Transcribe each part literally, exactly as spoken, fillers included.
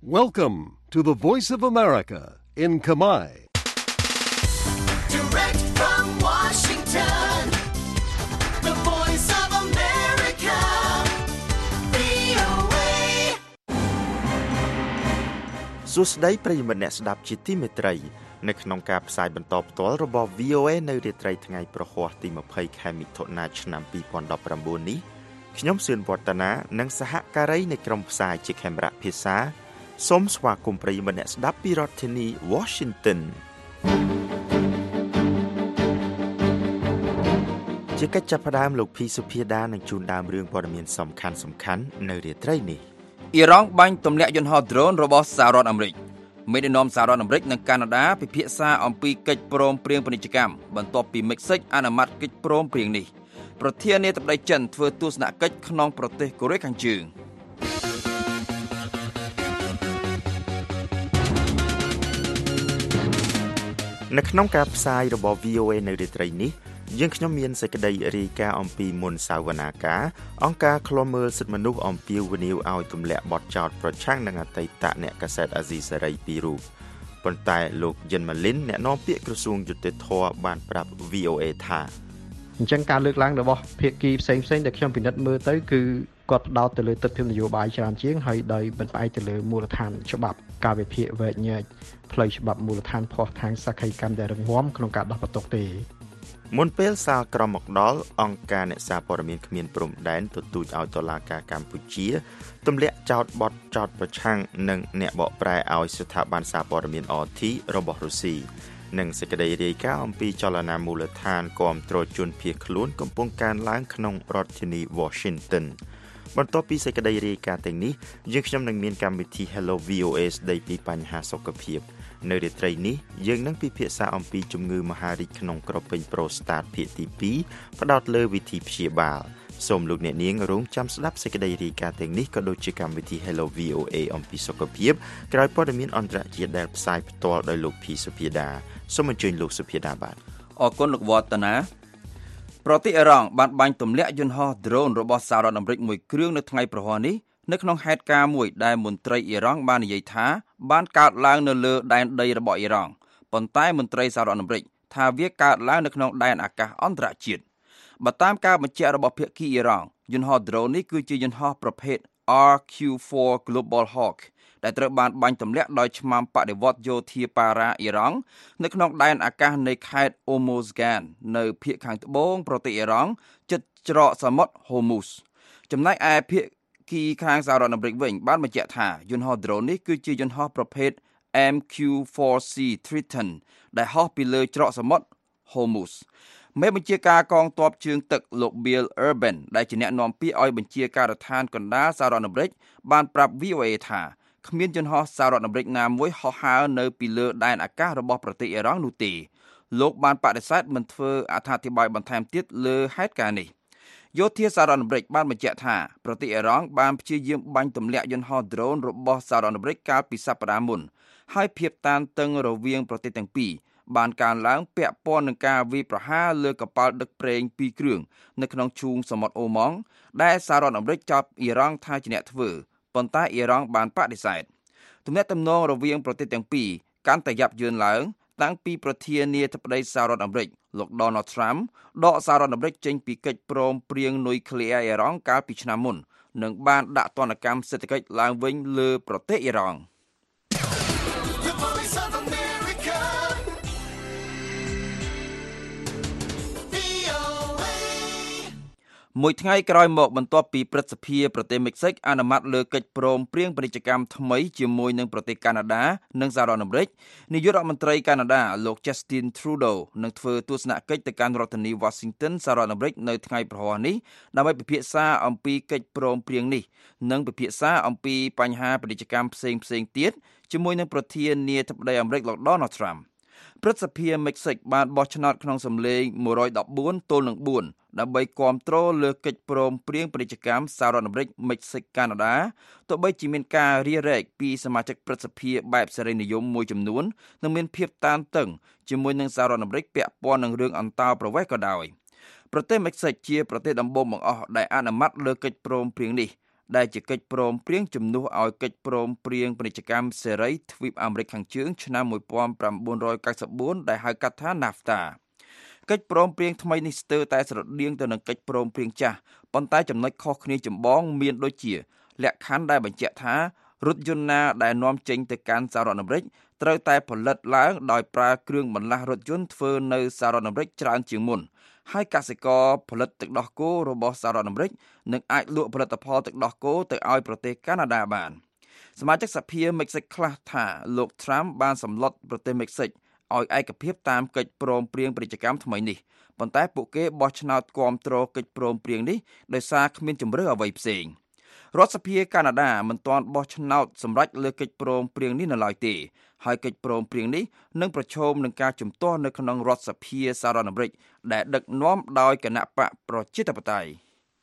Welcome to the Voice of America in Khmer. Direct from Washington, the Voice of America, វី អូ เอសួស្តីប្រិយមិត្តអ្នកស្ដាប់ជាទីមេត្រីនៅក្នុងការផ្សាយបន្តផ្ទាល់របស់ វី អូ เอ នៅរាត្រីថ្ងៃប្រហ័សទីยี่สิบខែមិថុនាឆ្នាំยี่สิบสิบเก้าនេះខ្ញុំសឿនវឌ្ឍនានិងសហការីនៃក្រុមផ្សាយជាខេមរៈភាសាសូមស្វាគមន៍ប្រិយមិត្តអ្នកស្ដាប់ពីរដ្ឋធានី Washington ជាកិច្ចចាប់ផ្ដើមលោកភីសុភាដានឹងជូនដើមរឿងព័ត៌មានសំខាន់សំខាន់នៅរាត្រីនេះអ៊ីរ៉ង់បាញ់ទម្លាក់យន្តហោះ drone របស់សហរដ្ឋអាមេរិកមេដឹកនាំសហរដ្ឋអាមេរិកនិងកាណាដាពិភាក្សាអំពីកិច្ចព្រមព្រៀងពាណិជ្ជកម្មបន្ទាប់ពីមិចស៊ិកអនុម័តកិច្ចព្រមព្រៀងនេះប្រធានាធិបតីចិនធ្វើទស្សនកិច្ចក្នុងប្រទេសកូរ៉េខាងជើងនៅក្នុងការផ្សាយរបស់ វី អូ เอ នៅរាត្រីនេះយើងខ្ញុំមានសេចក្តីរាយការណ៍អំពីមុនសាវនាការអង្គការឃ្លាំមើលសិទ្ធិមនុស្សអំពាវនាវឲ្យទម្លាក់បទចោទប្រឆាំងនឹងអតីតអ្នកកាសែតអាស៊ីសេរីពីររូបប៉ុន្តែលោកយិនម៉ាលីនអ្នកនាំពាក្យក្រសួងយុតិធធម៌បានប្រាប់ វី អូ เอ ថាអញ្ចឹងការលើកឡើងរបស់ភាគីផ្សេងៗដែលខ្ញុំពិនិត្យមើលទៅគឺគាត់ផ្ដោតទៅលើទិដ្ឋភាពនយោបាយច្រើនជាងហើយដោយមិនផ្អែកទៅលើមូលដ្ឋានច្បាប់ការវិភាគវែកញែកផ្លូវច្បាប់មូលដ្ឋានភស្តុតាងសក្ខីកម្មដែលរឹងមាំក្នុងការដោះបន្ទុកទេមុនពេលសាលក្រមមកដល់អង្គការអ្នកសារព័ត៌មានគ្មានព្រំដែនទទូចឲ្យតុលាការកម្ពុជាទម្លាក់ចោទបទចោទប្រឆាំងនឹងអ្នកបកប្រែឲ្យស្ថាប័នសារព័ត៌មាន អារ ที របស់រុស្ស៊ីនិងសេចក្តីរាយការណ៍អំពីចលនាមូលដ្ឋានគាំទ្រជនភៀសខ្លួនកំពុងកើនឡើងក្នុងរដ្ឋធានី Washington បន្ទាប់ពីសេចក្តីរាយការណ៍ទាំងនេះយើងខ្ញុំនឹងមានកម្មវិធី Hello វី អូ เอ ស្ដីពីបញ្ហាសុខភាពនៅរាត្រីនេះយើងនឹងពិភាក្សាអំពីជំងឺមហារីកក្នុងក្រពេញប្រូស្តាតភាគទីពីរផ្ដោតលើវិធីព្យាបាលសូមលោកអ្នកនាងរងចាំស្ដាប់សេចក្តីរាយការណ៍ទាំងនេះក៏ដូចជាកម្មវិធី Hello វី អូ เอ អំពីសុខភាពក្រោយព័ត៌មានអន្តរជាតិដែលផ្សាយផ្ទាល់ដោយលោកភីសុភាដាសូមអញ្ជើញលោកសុភាដាបាទអរគុណលោកវឌ្ឍនាប្រទេសអ៊ីរ៉ង់បានបាញ់ទម្លាក់យន្តហោះ drone របស់សហរដ្ឋអាមេរិកមួយគ្រឿងនៅថ្ងៃប្រហ័សនេះនៅក្នុងហេតុការណ៍មួយដែលមន្ត្រីអ៊ីរ៉ង់បាននិយាយថាបានកើតឡើងនៅលើដែនដីរបស់អ៊ីរ៉ង់ប៉ុន្តែមន្ត្រីសហរដ្ឋអាមេរិកថាវាកើតឡើងនៅក្នុងដែនអាកាសអន្តរជាតិបើតាមការបញ្ជាក់របស់ភាគីអ៊ីរ៉ង់យន្តហោះ drone នេះគឺជាយន្តហោះប្រភេទ អារ ខ្យូ ហ្វ័រ Global Hawk ដែលត្រូវបានបាញ់ទម្លាក់ដោយឆ្មាំបដិវត្តយោធាប៉ារ៉ាអ៊ីរ៉ង់នៅក្នុងដែនអាកាសនៃខេត្ត Hormozgan នៅភាគខាងត្បូងប្រទេសអ៊ីរ៉ង់ជិតច្រកសមុទ្រ Hormuz ចំណែកឯភាគគីខាងសហរដ្ឋអាមេរិកវិញបានបញ្ជាក់ថាយន្តហោះ drone នេះគឺជាយន្តហោះប្រភេទ អេម ខ្យូ ហ្វ័រ ស៊ី Triton ដែលហោះពីលើច្រកសមុទ្រ Hormuz មេបញ្ជាការកងទ័ពជើងទឹកលោក Bill Urban ដែលជាអ្នកនាំពាក្យឲ្យបញ្ជាការដ្ឋានកណ្ដាលសហរដ្ឋអាមេរិកបានប្រាប់ វី អូ เอ ថាគ្មានយន្តហោះសហរដ្ឋអាមេរិកណាមួយហោះហើរនៅពីលើដែនអាកាសរបស់ប្រទេសអ៊ីរ៉ង់នោះទេលោកបានបដិសេធមិនធ្វើអត្ថាធិប្បាយបន្ថែមទៀតលើហេតុការណ៍នេះយោធាសហរដ្ឋអាមេរិកបានបញ្ជាក់ថាប្រទេសអ៊ីរ៉ង់បានព្យាយាមបាញ់ទម្លាក់យន្តហោះ drone របស់សហរដ្ឋអាមេរិកកាលពីសប្តាហ៍មុនហើយភាពតានតឹងរវាងប្រទេសទាំងពីរបានកើនឡើងពាក់ព័ន្ធនឹងការវាយប្រហារលើកប៉ាល់ដឹកប្រេងពីរគ្រឿងនៅក្នុងឈូងសមុទ្រអូម៉ង់ដែលសហរដ្ឋអាមេរិកចោទអ៊ីរ៉ង់ថាជាអ្នកធ្វើប៉ុន្តែអ៊ីរ៉ង់បានបដិសេធទំនាក់ទំនងរវាងប្រទេសទាំងពីរកាន់តែយ៉ាប់យ៉ឺនឡើងតាំងពីប្រធានាធិបតីសហរដ្ឋអាមេរិកលោក Donald Trump ដកសហរដ្ឋអាមេរិកចេញពីកិច្ចព្រមព្រៀងនុយក្លេអ៊ែរអ៊ីរ៉ង់កាលពីឆ្នាំមុននិងបានដាក់ទណ្ឌកម្មសេដ្ឋកិច្ចឡើងវិញលើប្រទេសអ៊ីរ៉ង់មួយថ្ងៃក្រោយមកបន្ទាប់ពីព្រឹទ្ធសភាប្រទេសមិចស៊ិកអនុម័តលើកិច្ចព្រមព្រៀងពាណិជ្ជកម្មថ្មីជាមួយនឹងប្រទេសកាណាដានិងសហរដ្ឋអាមេរិកនាយករដ្ឋមន្ត្រីកាណាដាលោក Justin Trudeau នឹងធ្វើទស្សនកិច្ចទៅកាន់រដ្ឋធានី Washington សហរដ្ឋអាមេរិកនៅថ្ងៃប្រហ័សនេះដើម្បីពិភាក្សាអំពីកិច្ចព្រមព្រៀងនេះនិងពិភាក្សាអំពីបញ្ហាពាណិជ្ជកម្មផ្សេងៗទៀតជាមួយនឹងប្រធានាធិបតីអាមេរិកលោក Donald Trumpព្រឹទ្ធសភាមិចស៊ិកបានបោះឆ្នោតក្នុងសម្លេងមួយរយដប់បួនទល់នឹងបួនដើម្បីគាំទ្រលើកិច្ចព្រមព្រៀងពាណិជ្ជកម្មសហរដ្ឋអាមេរិកមិចស៊ិកកាណាដាទោះបីជាមានការរារែកពីសមាជិកព្រឹទ្ធសភាបែបសេរីនិយមមួយចំនួននិងមានភាពតានតឹងជាមួយនឹងសហរដ្ឋអាមេរិកពាក់ព័ន្ធនឹងរឿងអន្តោប្រវេសន៍ក៏ដោយប្រទេសមិចស៊ិកជាប្រទេសដំបូងបង្អស់ដែលអនុម័តលើកិច្ចព្រមព្រៀងនេះដែលជាកិច្ចព្រមព្រៀងជំនួសឲ្យកិច្ចព្រមព្រៀងពាណិជ្ជកម្មសេរីទ្វីបអាមេរិកខាងជើងឆ្នាំmột nghìn chín trăm chín mươi tưដែលហៅកាត់ថា NAFTA កិច្ចព្រមព្រៀងថ្មីនេះស្ទើរតែស្រដៀងទៅនឹងកិច្ចព្រមព្រៀងចាស់ប៉ុន្តែចំណុចខុសគ្នាចម្បងមានដូចជាលក្ខខណ្ឌដែលបញ្ជាក់ថារថយន្តណាដែលនាំចេញទៅកាន់សហរដ្ឋអាមេរិកត្រូវតែផលិតឡើងដោយប្រើគ្រឿងបន្លាស់រថយន្តធ្វើនៅសហរដ្ឋអាមេរិកច្រើនជាងមុនហើយកសិករផលិតទឹកដោះគោរបស់សហរដ្ឋអាមេរិកនឹងអាចលក់ផលិតផលទឹកដោះគោទៅឲ្យប្រទេសកាណាដាបានសមាជិកសភាមិចស៊ិកខ្លះថាលោក Trump បានសម្លុតប្រទេសមិចស៊ិកឲ្យឯកភាពតាមកិច្ចព្រមព្រៀងពាណិជ្ជកម្មថ្មីនេះប៉ុន្តែពួកគេបោះឆ្នោតគាំទ្រកិច្ចព្រមព្រៀងនេះដោយសារគ្មានជម្រើសអ្វីផ្សេងរដ្ឋសភាកាណាដាមិនទាន់បោះឆ្នោតសម្រេចលើកិច្ចព្រមព្រៀងនេះនៅឡើយទេហើយកិច្ចព្រមព្រៀងនេះនឹងប្រឈមនឹងការជំទាស់នៅក្នុងរដ្ឋសភាសហរដ្ឋអាមេរិកដែលដឹកនាំដោយគណបក្សប្រជាធិបតេយ្យ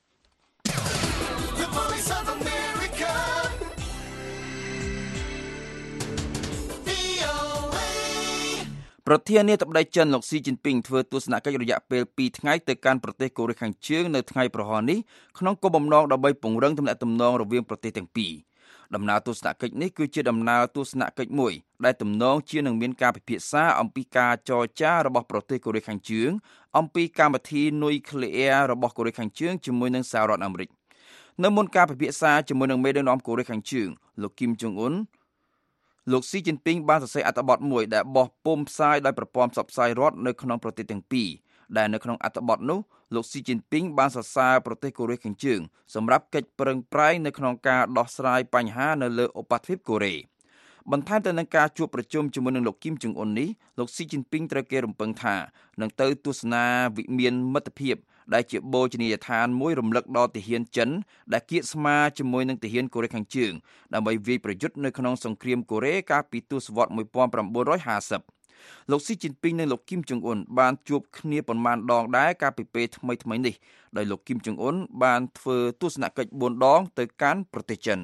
ប្រធានាធិបតីចិនលោកស៊ីជីនពីងធ្វើទស្សនកិច្ចរយៈពេលពីរថ្ងៃទៅកាន់ប្រទេសកូរ៉េខាងជើងនៅថ្ងៃប្រហ័ននេះក្នុងគោលបំណងដើម្បីពង្រឹងទំនាក់ទំនងរវាងប្រទេសទាំងពីរដំណើរទស្សនកិច្ចនេះគឺជាដំណើរទស្សនកិច្ចមួយដែលទំនងជានឹងមានការពិភាក្សាអំពីការចរចារបស់ប្រទេសកូរ៉េខាងជើងអំពីកម្មវិធីនុយក្លេអ៊ែររបស់កូរ៉េខាងជើងជាមួយនឹងសហរដ្ឋអាមេរិកនៅមុនការពិភាក្សាជាមួយនឹងមេដឹកនាំកូរ៉េខាងជើងលោកគីមចុងអ៊ុនលោកស៊ីជីនពីងបានសរសេរអត្ថបទមួយដែលបោះពុម្ពផ្សាយដោយប្រព័ន្ធផ្សព្វផ្សាយរដ្ឋនៅក្នុងប្រទេសទាំងពីរដែលនៅក្នុងអត្ថបទនោះលោកស៊ីជីនពីងបានសរសើរប្រទេសកូរ៉េខាងជើងសម្រាប់កិច្ចប្រឹងប្រែងនៅក្នុងការដោះស្រាយបញ្ហានៅលើឧបទ្វីបកូរ៉េបន្ថែមទៅនឹងការជួបប្រជុំជាមួយនឹងលោកគីមចុងអ៊ុននេះលោកស៊ីជីនពីងត្រូវគេរំពឹងថានឹងទៅទស្សនាវិមានមិត្តភាពដែលជាបូជនីយដ្ឋានមួយរំលឹកដល់ទាហានចិនដែលគៀកស្មារជាមួយនឹងទាហានកូរ៉េខាងជើងដើម្បីវាយប្រយុទ្ធនៅក្នុងសង្គ្រាមកូរ៉េកាលពីទសវត្សរ៍nineteen fiftyលោកស៊ីជីនពីងនិងលោកគីមចុងអ៊ុនបានជួបគ្នាប៉ុន្មានដងដែរកាលពីពេលថ្មីថ្មីនេះដោយលោកគីមចុងអ៊ុនបានធ្វើទស្សនកិច្ចបួនដងទៅកាន់ប្រទេសចិន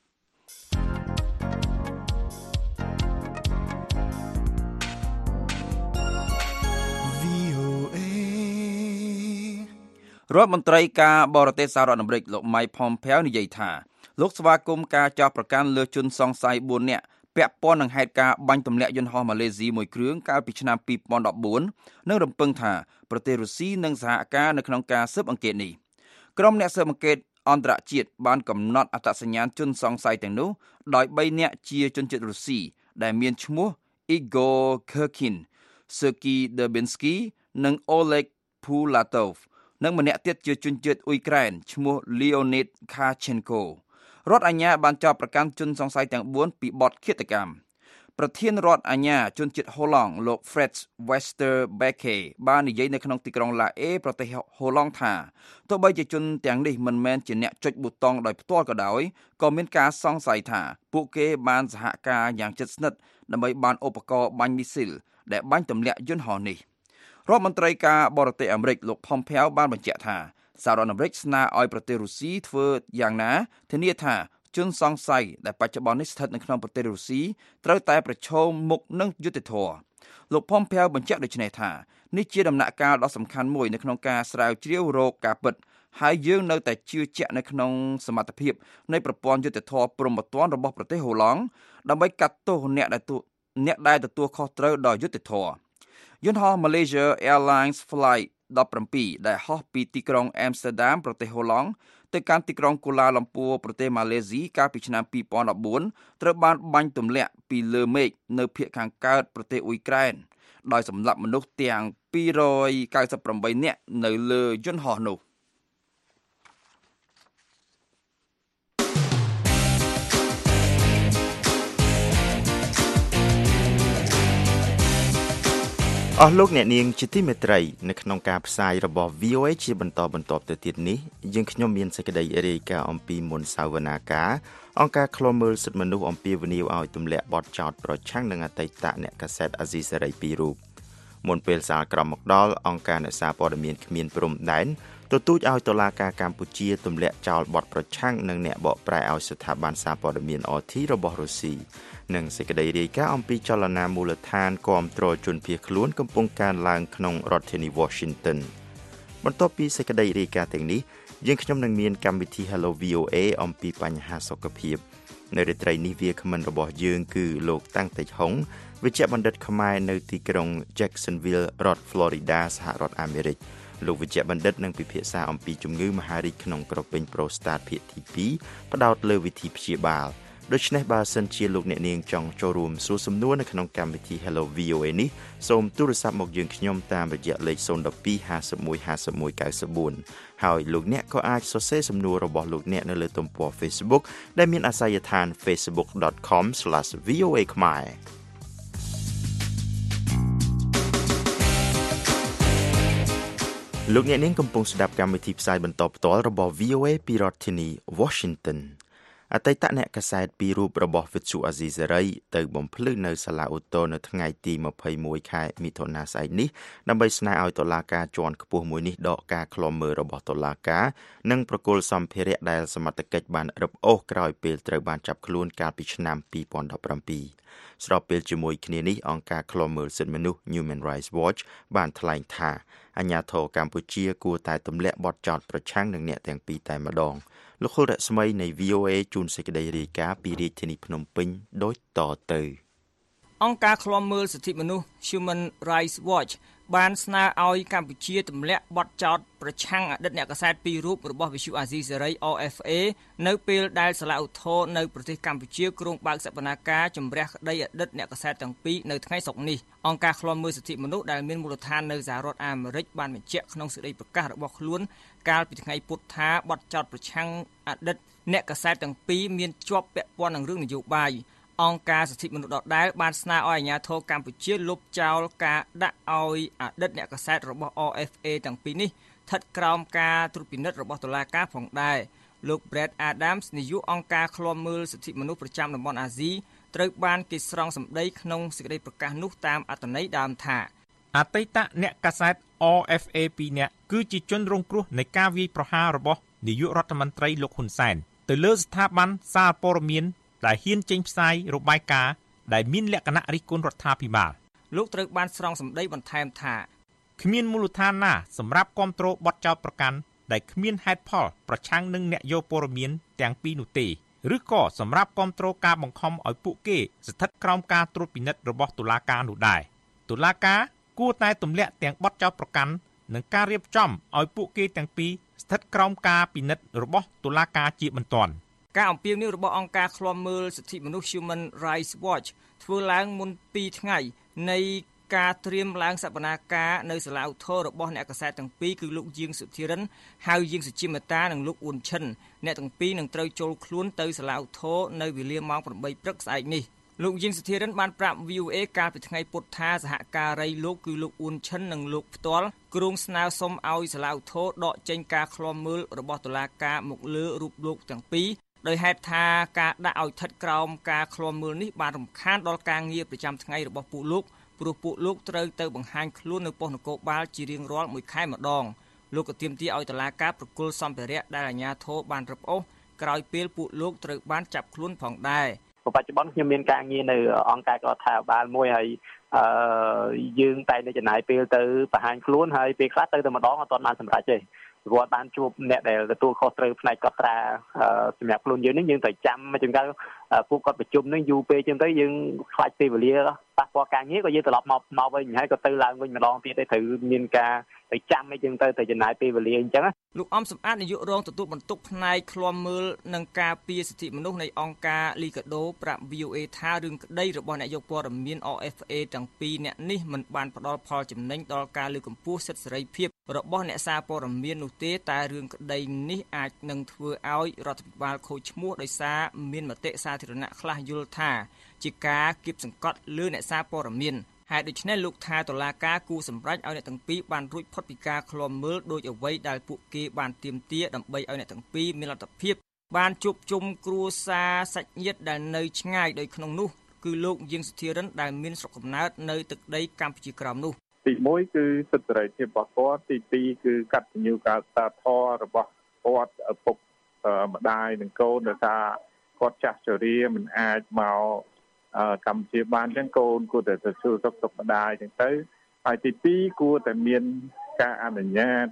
រដ្ឋមន្ត្រីការបរទេសសហរដ្ឋអាមេរិកលោក Mike Pompeo និយាយថាលោកស្វាគមន៍ការចោទប្រកាន់លើជនសង្ស័យបួននាក់ពាក់ព័ន្ធនឹងហេតុការណ៍បាញ់ទម្លាក់យន្តហោះម៉ាឡេស៊ីមួយគ្រឿងកាលពីឆ្នាំtwo thousand fourteenនិងរំពឹងថាប្រទេសរុស្ស៊ីនឹងសហការនៅក្នុងការស៊ើបអង្កេតនេះក្រុមអ្នកស៊ើបអង្កេតអន្តរជាតិបានកំណត់អត្តសញ្ញាណជនសង្ស័យទាំងនោះដោយthreeនាក់ជាជនជាតិរុស្ស៊ីដែលមានឈ្មោះ Igor Kirkin, Sergei Derbinsky និង Oleg Pulatovនិងម្នាក់ទៀតជាជនជាតិអ៊ុយក្រែនឈ្មោះ Leonid Kharchenko រដ្ឋអាជ្ញាបានចោទប្រកាន់ជនសង្ស័យទាំងfourពីបទឃាតកម្មប្រធានរដ្ឋអាជ្ញាជនជាតិហូឡង់លោក Fred Westerbeke បាននិយាយនៅក្នុងទីក្រុងឡាអេប្រទេសហូឡង់ថាទោះបីជាជនទាំងនេះមិនមែនជាអ្នកចុចប៊ូតុងដោយផ្ទាល់ក៏ដោយក៏មានការសង្ស័យថាពួកគេបានសហការយ៉ាងជិតស្និទ្ធដើម្បីបានឧបករណ៍បាញ់មីស៊ីលដែលបាញ់ទម្លាក់យន្តហោះនេះរដ្ឋមន្ត្រីការបរទេសអាមេរិកលោក Pompeo បានបញ្ជាក់ថាសហរដ្ឋអាមេរិកស្នើឲ្យប្រទេសរុស្ស៊ីធ្វើយ៉ាងណាធានាថាជនសង្ស័យដែលបច្ចុប្បន្ននេះស្ថិតនៅក្នុងប្រទេសរុស្ស៊ីត្រូវតែប្រឈមមុខនឹងយុត្តិធម៌លោក Pompeo បញ្ជាក់ដូចនេះថានេះជាដំណាក់កាលដ៏សំខាន់មួយនៅក្នុងការស្រាវជ្រាវរកការពិតហើយយើងនៅតែជឿជាក់នៅក្នុងសមត្ថភាពនៃប្រព័ន្ធយុត្តិធម៌ព្រហ្មទណ្ឌរបស់ប្រទេសហូឡង់ដើម្បីកាត់ទោសអ្នកដែលអ្នកដែលទទួលខុសត្រូវដោយយុត្តិធម៌យន្តហោះ Malaysia Airlines Flight seventeen ដែលហោះពីទីក្រុង Amsterdam ប្រទេសហូឡង់ទៅកាន់ទីក្រុងកូឡាឡាំពួរប្រទេសម៉ាឡេស៊ីកាលពីឆ្នាំtwo thousand fourteenត្រូវបានបាញ់ទម្លាក់ពីលើមេឃនៅភាគខាងកើតប្រទេសអ៊ុយក្រែនដោយសម្លាប់មនុស្សទាំងtwo hundred ninety-eightនាក់នៅលើយន្តហោះនោះអស់លោកអ្នកនាងជាទីមេត្រីនៅក្នុងការផ្សាយរបស់ V O A ជាបន្តបន្ទាប់ទៅទៀតនេះយើងខ្ញុំមានសេចក្តីរាយការណ៍អំពីមុនសាវនាការអង្គការឃ្លាំមើលសិទ្ធិមនុស្សអំពាវនាវឲ្យទម្លាក់បទចោទប្រឆាំងនឹងអតីតអ្នកកាសែតអាស៊ីសេរីពីររូបមុនពេលសាលក្រមមកដល់អង្គការអ្នកសារព័ត៌មានគ្មានព្រំដែនទទូចឲ្យតុលាការកម្ពុជាទម្លាក់ចោលបទប្រឆាំងនឹងអ្នកបកប្រែឲ្យស្ថាប័នសារព័ត៌មាន R T របស់រុស្ស៊ីនិងសេចក្តីរាយការណ៍អំពីចលនាមូលដ្ឋានគាំទ្រជនភៀសខ្លួនកំពុងកើនឡើងក្នុងរដ្ឋធានី Washington បន្ទាប់ពីសេចក្តីរាយការណ៍ទាំងនេះយើងខ្ញុំនឹងមានកម្មវិធី Hello វី អូ เอ អំពីបញ្ហាសុខភាពនៅរាត្រីនេះវាគ្មិនរបស់យើងគឺលោកតាំងតេជហុងវិជ្ជបណ្ឌិតខ្មែរនៅទីក្រុង Jacksonville រដ្ឋ Florida សហរដ្ឋអាមេរិកលោកវិជ្ជបណ្ឌិតនឹងពិភាក្សាអំពីជំងឺមហារីកក្នុងក្រពែងប្រូស្តាតភាគទីពីរផ្ដោតលើវិធីព្យាបាលដូច្នេះបើសិនជាលោកអ្នកនាងចង់ចូលរួមសួរសំណួរនៅក្នុងកម្មវិធី Hello វី អូ เอ នេះសូមទូរស័ព្ទមកយើងខ្ញុំតាមរយៈលេខศูนย์ หนึ่ง สอง ห้า หนึ่ง ห้า หนึ่ง หนึ่ง เก้า สี่ហើយលោកអ្នកក៏អាចសរសេរសំណួររបស់លោកអ្នកនៅលើទំព័រ Facebook ដែលមានអាសយដ្ឋាន facebook dot com slash v o a khmerលោកអ្នកនាងកំពុងស្ដាប់កម្មវិធីផ្សាយបន្តផ្ទាល់របស់ វី អូ เอ ពីរដ្ឋធានី Washingtonអតីតអ្នកកាសែតពីររូបរបស់វិទ្យុអាស៊ីសេរីទៅបំភ្លឺនៅសាលាឧទ្ធរនៅថ្ងៃទីម្ភៃមួយខែមិថុនាស្អែកនេះដើម្បីស្នើឲ្យតុលាការជាន់ខ្ពស់មួយនេះដកការឃ្លាំមើលរបស់តុលាការនិងប្រគល់សម្ភារៈដែលសមត្ថកិច្ចបានរឹបអូសក្រោយពេលត្រូវបានចាប់ខ្លួនកាលពីឆ្នាំពីរពាន់ដប់ប្រាំពីរស្របពេលជាមួយគ្នានេះអង្គការឃ្លាំមើលសិទ្ធិមនុស្ស Human Rights Watch បានថ្លែងថាអាជ្ញាធរកម្ពុជាគួរតែទម្លាក់បទចោទប្រឆាំងនឹងអ្នកទាំងពីរតែម្ដងលោកខុលរស្មីនៃ វី អូ เอ ជួនសេចក្តីរាយការណ៍ពីរាជធានីភ្នំពេញដូចតទៅអង្គការឃ្លាំមើលសិទ្ធិមនុស្ស Human Rights Watch បានស្នើឲ្យកម្ពុជាទម្លាក់បទចោទប្រឆាំងអតីតអ្នកកាសែតពីររូបរបស់វិទ្យុអាស៊ីសេរី R F A នៅពេលដែលសាលាឧទ្ធរនៅប្រទេសកម្ពុជាក្រុងបើកសវនាការជំរះក្តីអតីតអ្នកកាសែតទាំងពីរនៅថ្ងៃសុក្រនេះអង្គការឃ្លាំមើលសិទ្ធិមនុស្សដែលមានមូលដ្ឋាននៅសហរដ្ឋអាមេរិកបានបញ្ជាក់ក្នុងសេចក្តីប្រកាសរបស់ខ្លួនកាលពីថ្ងៃពុធថាបទចោទប្រឆាំងអតីតអ្នកកាសែតទាំងពីរមានជាប់ពាក់ព័ន្ធនឹងរឿងនយោបាយអង្គការសិទ្ធិមនុស្សដដែលបានស្នើឲ្យអាជ្ញាធរកម្ពុជាលុបចោលការដាក់ឲ្យអតីតអ្នកកាសែតរបស់ R F A ទាំងពីរនេះស្ថិតក្រោមការត្រួតពិនិត្យរបស់តុលាការផងដែរលោក Brett Adams នាយកអង្គការឃ្លាំមើលសិទ្ធិមនុស្សប្រចាំតំបន់អាស៊ីត្រូវបានគេស្រង់សម្ដីក្នុងសេចក្តីប្រកាសនោះតាមអត្ថន័យដើមថាអតីតអ្នកកាសែត R F A ពីរនាក់គឺជាជនរងគ្រោះនៃការវាយប្រហាររបស់នាយករដ្ឋមន្ត្រីលោកហ៊ុនសែនទៅលើស្ថាប័នសារព័ត៌មានដែលហ៊ានចេញផ្សាយរបាយការណ៍ដែលមានលក្ខណៈរិះគន់រដ្ឋាភិបាលលោកត្រូវបានស្រង់សម្ដីបន្ថែមថាគ្មានមូលដ្ឋានណាសម្រាប់គ្រប់គ្រងបទចោទប្រកាន់ដែលគ្មានហេតុផលប្រឆាំងនឹងអ្នកយកព័ត៌មានទាំងពីរនោះទេឬក៏សម្រាប់គ្រប់គ្រងការបង្ខំឲ្យពួកគេស្ថិតក្រោមការត្រួតពិនិត្យរបស់តុលាការនោះដែរតុលាការគួរតែទម្លាក់ទាំងបទចោទប្រកាន់និងការរៀបចំឲ្យពួកគេទាំងពីរស្ថិតក្រោមការពិនិត្យរបស់តុលាការជាបន្ទាន់ការអំពាវនាវរបស់អង្គការឃ្លាំមើលសិទ្ធិមនុស្ស Human Rights Watch ធ្វើឡើងមុនពីរថ្ងៃនៃការត្រៀមឡើងសវនាការនៅសាលាឧទ្ធររបស់អ្នកកាសែតទាំងពីរគឺលោកយាងសុធិរិនហៅយាងសុជាមេតានិងលោកអ៊ុនឈិនអ្នកទាំងពីរនឹងត្រូវចូលខ្លួនទៅសាលាឧទ្ធរនៅវេលាម៉ោងប្រាំបីព្រឹកស្អែកនេះលោកយាងសុធិរិនបានប្រាប់ V O A កាលពីថ្ងៃពុធថាសហការីលោកគឺលោកអ៊ុនឈិននិងលោកផ្ទាល់គ្រងស្នើសុំឲ្យសាលាឧទ្ធរដកចេញការឃ្លាំមើលរបស់តុលាការមកលើរូបលោកទាំងពីរដោយហេតុថាការដាក់ឲ្យស្ថិតក្រោមការឃ្លាំមើលនេះបានរំខានដល់ការងារប្រចាំថ្ងៃរបស់ពួកលោកព្រោះពួកលោកត្រូវទៅបង្ហាញខ្លួននៅប៉ុស្តិ៍នគរបាលជារៀងរាល់មួយខែម្ដងលោកក៏ទាមទារឲ្យតុលាការប្រគល់សម្ភារៈដែលអាជ្ញាធរបានរឹបអូសក្រោយពេលពួកលោកត្រូវបានចាប់ខ្លួនផងដែរបច្ចុប្បន្នខ្ញុំមានការងារនៅអង្គការរដ្ឋាភិបាលមួយហើយអឺយើងតែនៅចំណាយពេលទៅបង្ហាញខ្លួនហើយពេលខ្លះទៅតែម្ដងអត់ទាន់បានសម្រេចទេព្រោះបានជួបអ្នកដែលទទួលខុសត្រូវផ្នែកកត់ត្រាសម្រាប់ខ្លួនយើងនេះយើងត្រូវចាំមកចង្កៅពួកគាត់ប្រជុំនឹងយូរពេកចឹងទៅយើងខ្លាចពេលវេលាប៉ះពាល់ការងារក៏យើងត្រឡប់មកមកវិញហើយក៏ទៅឡើងវិញម្ដងទៀតទៅត្រូវមានការទៅចាំអីចឹងទៅទៅចំណាយពេលវេលាអញ្ចឹងលោកអំសំអាតនាយករងទទួលបន្ទុកផ្នែកឃ្លាំមើលនិងការពារសិទ្ធិមនុស្សនៃអង្គការលីកាដូប្រាប់ V O A ថារឿងក្តីរបស់អ្នកយកព័ត៌មាន R F A ទាំងពីរអ្នកនេះមិនបានផ្ដល់ផលចំណេញដល់ការលើកកម្ពស់សិទ្ធិសេរីភាពរបស់អ្នកសារព័ត៌មាននោះទេតែរឿងក្តីនេះអាចនឹងធ្វើឲ្យរដ្ឋាភិបាលខូចឈ្មោះដោយសារមានមតិសាធារណៈខ្លះយល់ថាជាការគៀបសង្កត់លើអ្នកសារព័ត៌មានហេតុដូច្នេះលោកថាតុលាការគូសម្រេចឲ្យអ្នកទាំងពីរបានរួចផុតពីការឃ្លាំមើលដោយអ្វីដែលពួកគេបានទាមទារដើម្បីឲ្យអ្នកទាំងពីរមានលទ្ធភាពបានជួបជុំគ្រួសារសាច់ញាតិដែលនៅឆ្ងាយដោយក្នុងនោះគឺលោកយាងសុធិរិនដែលមានស្រុកកំណើតនៅទឹកដីកម្ពុជាក្រោមនោះទីមួយគឺសិទ្ធិសេរីភាពរបស់គាត់ទីពីរគឺកតញ្ញូកតធម៌របស់គាត់ឪពុកម្ដាយនិងកូនដែលថាគាត់ចាស់ជរាមិនអាចមកកម្ពុជាបានអញ្ចឹងកូនគួរតែទទួលសុខទុក្ខម្ដាយអញ្ចឹងទៅហើយទីពីរគួរតែមានការអនុញ្ញាត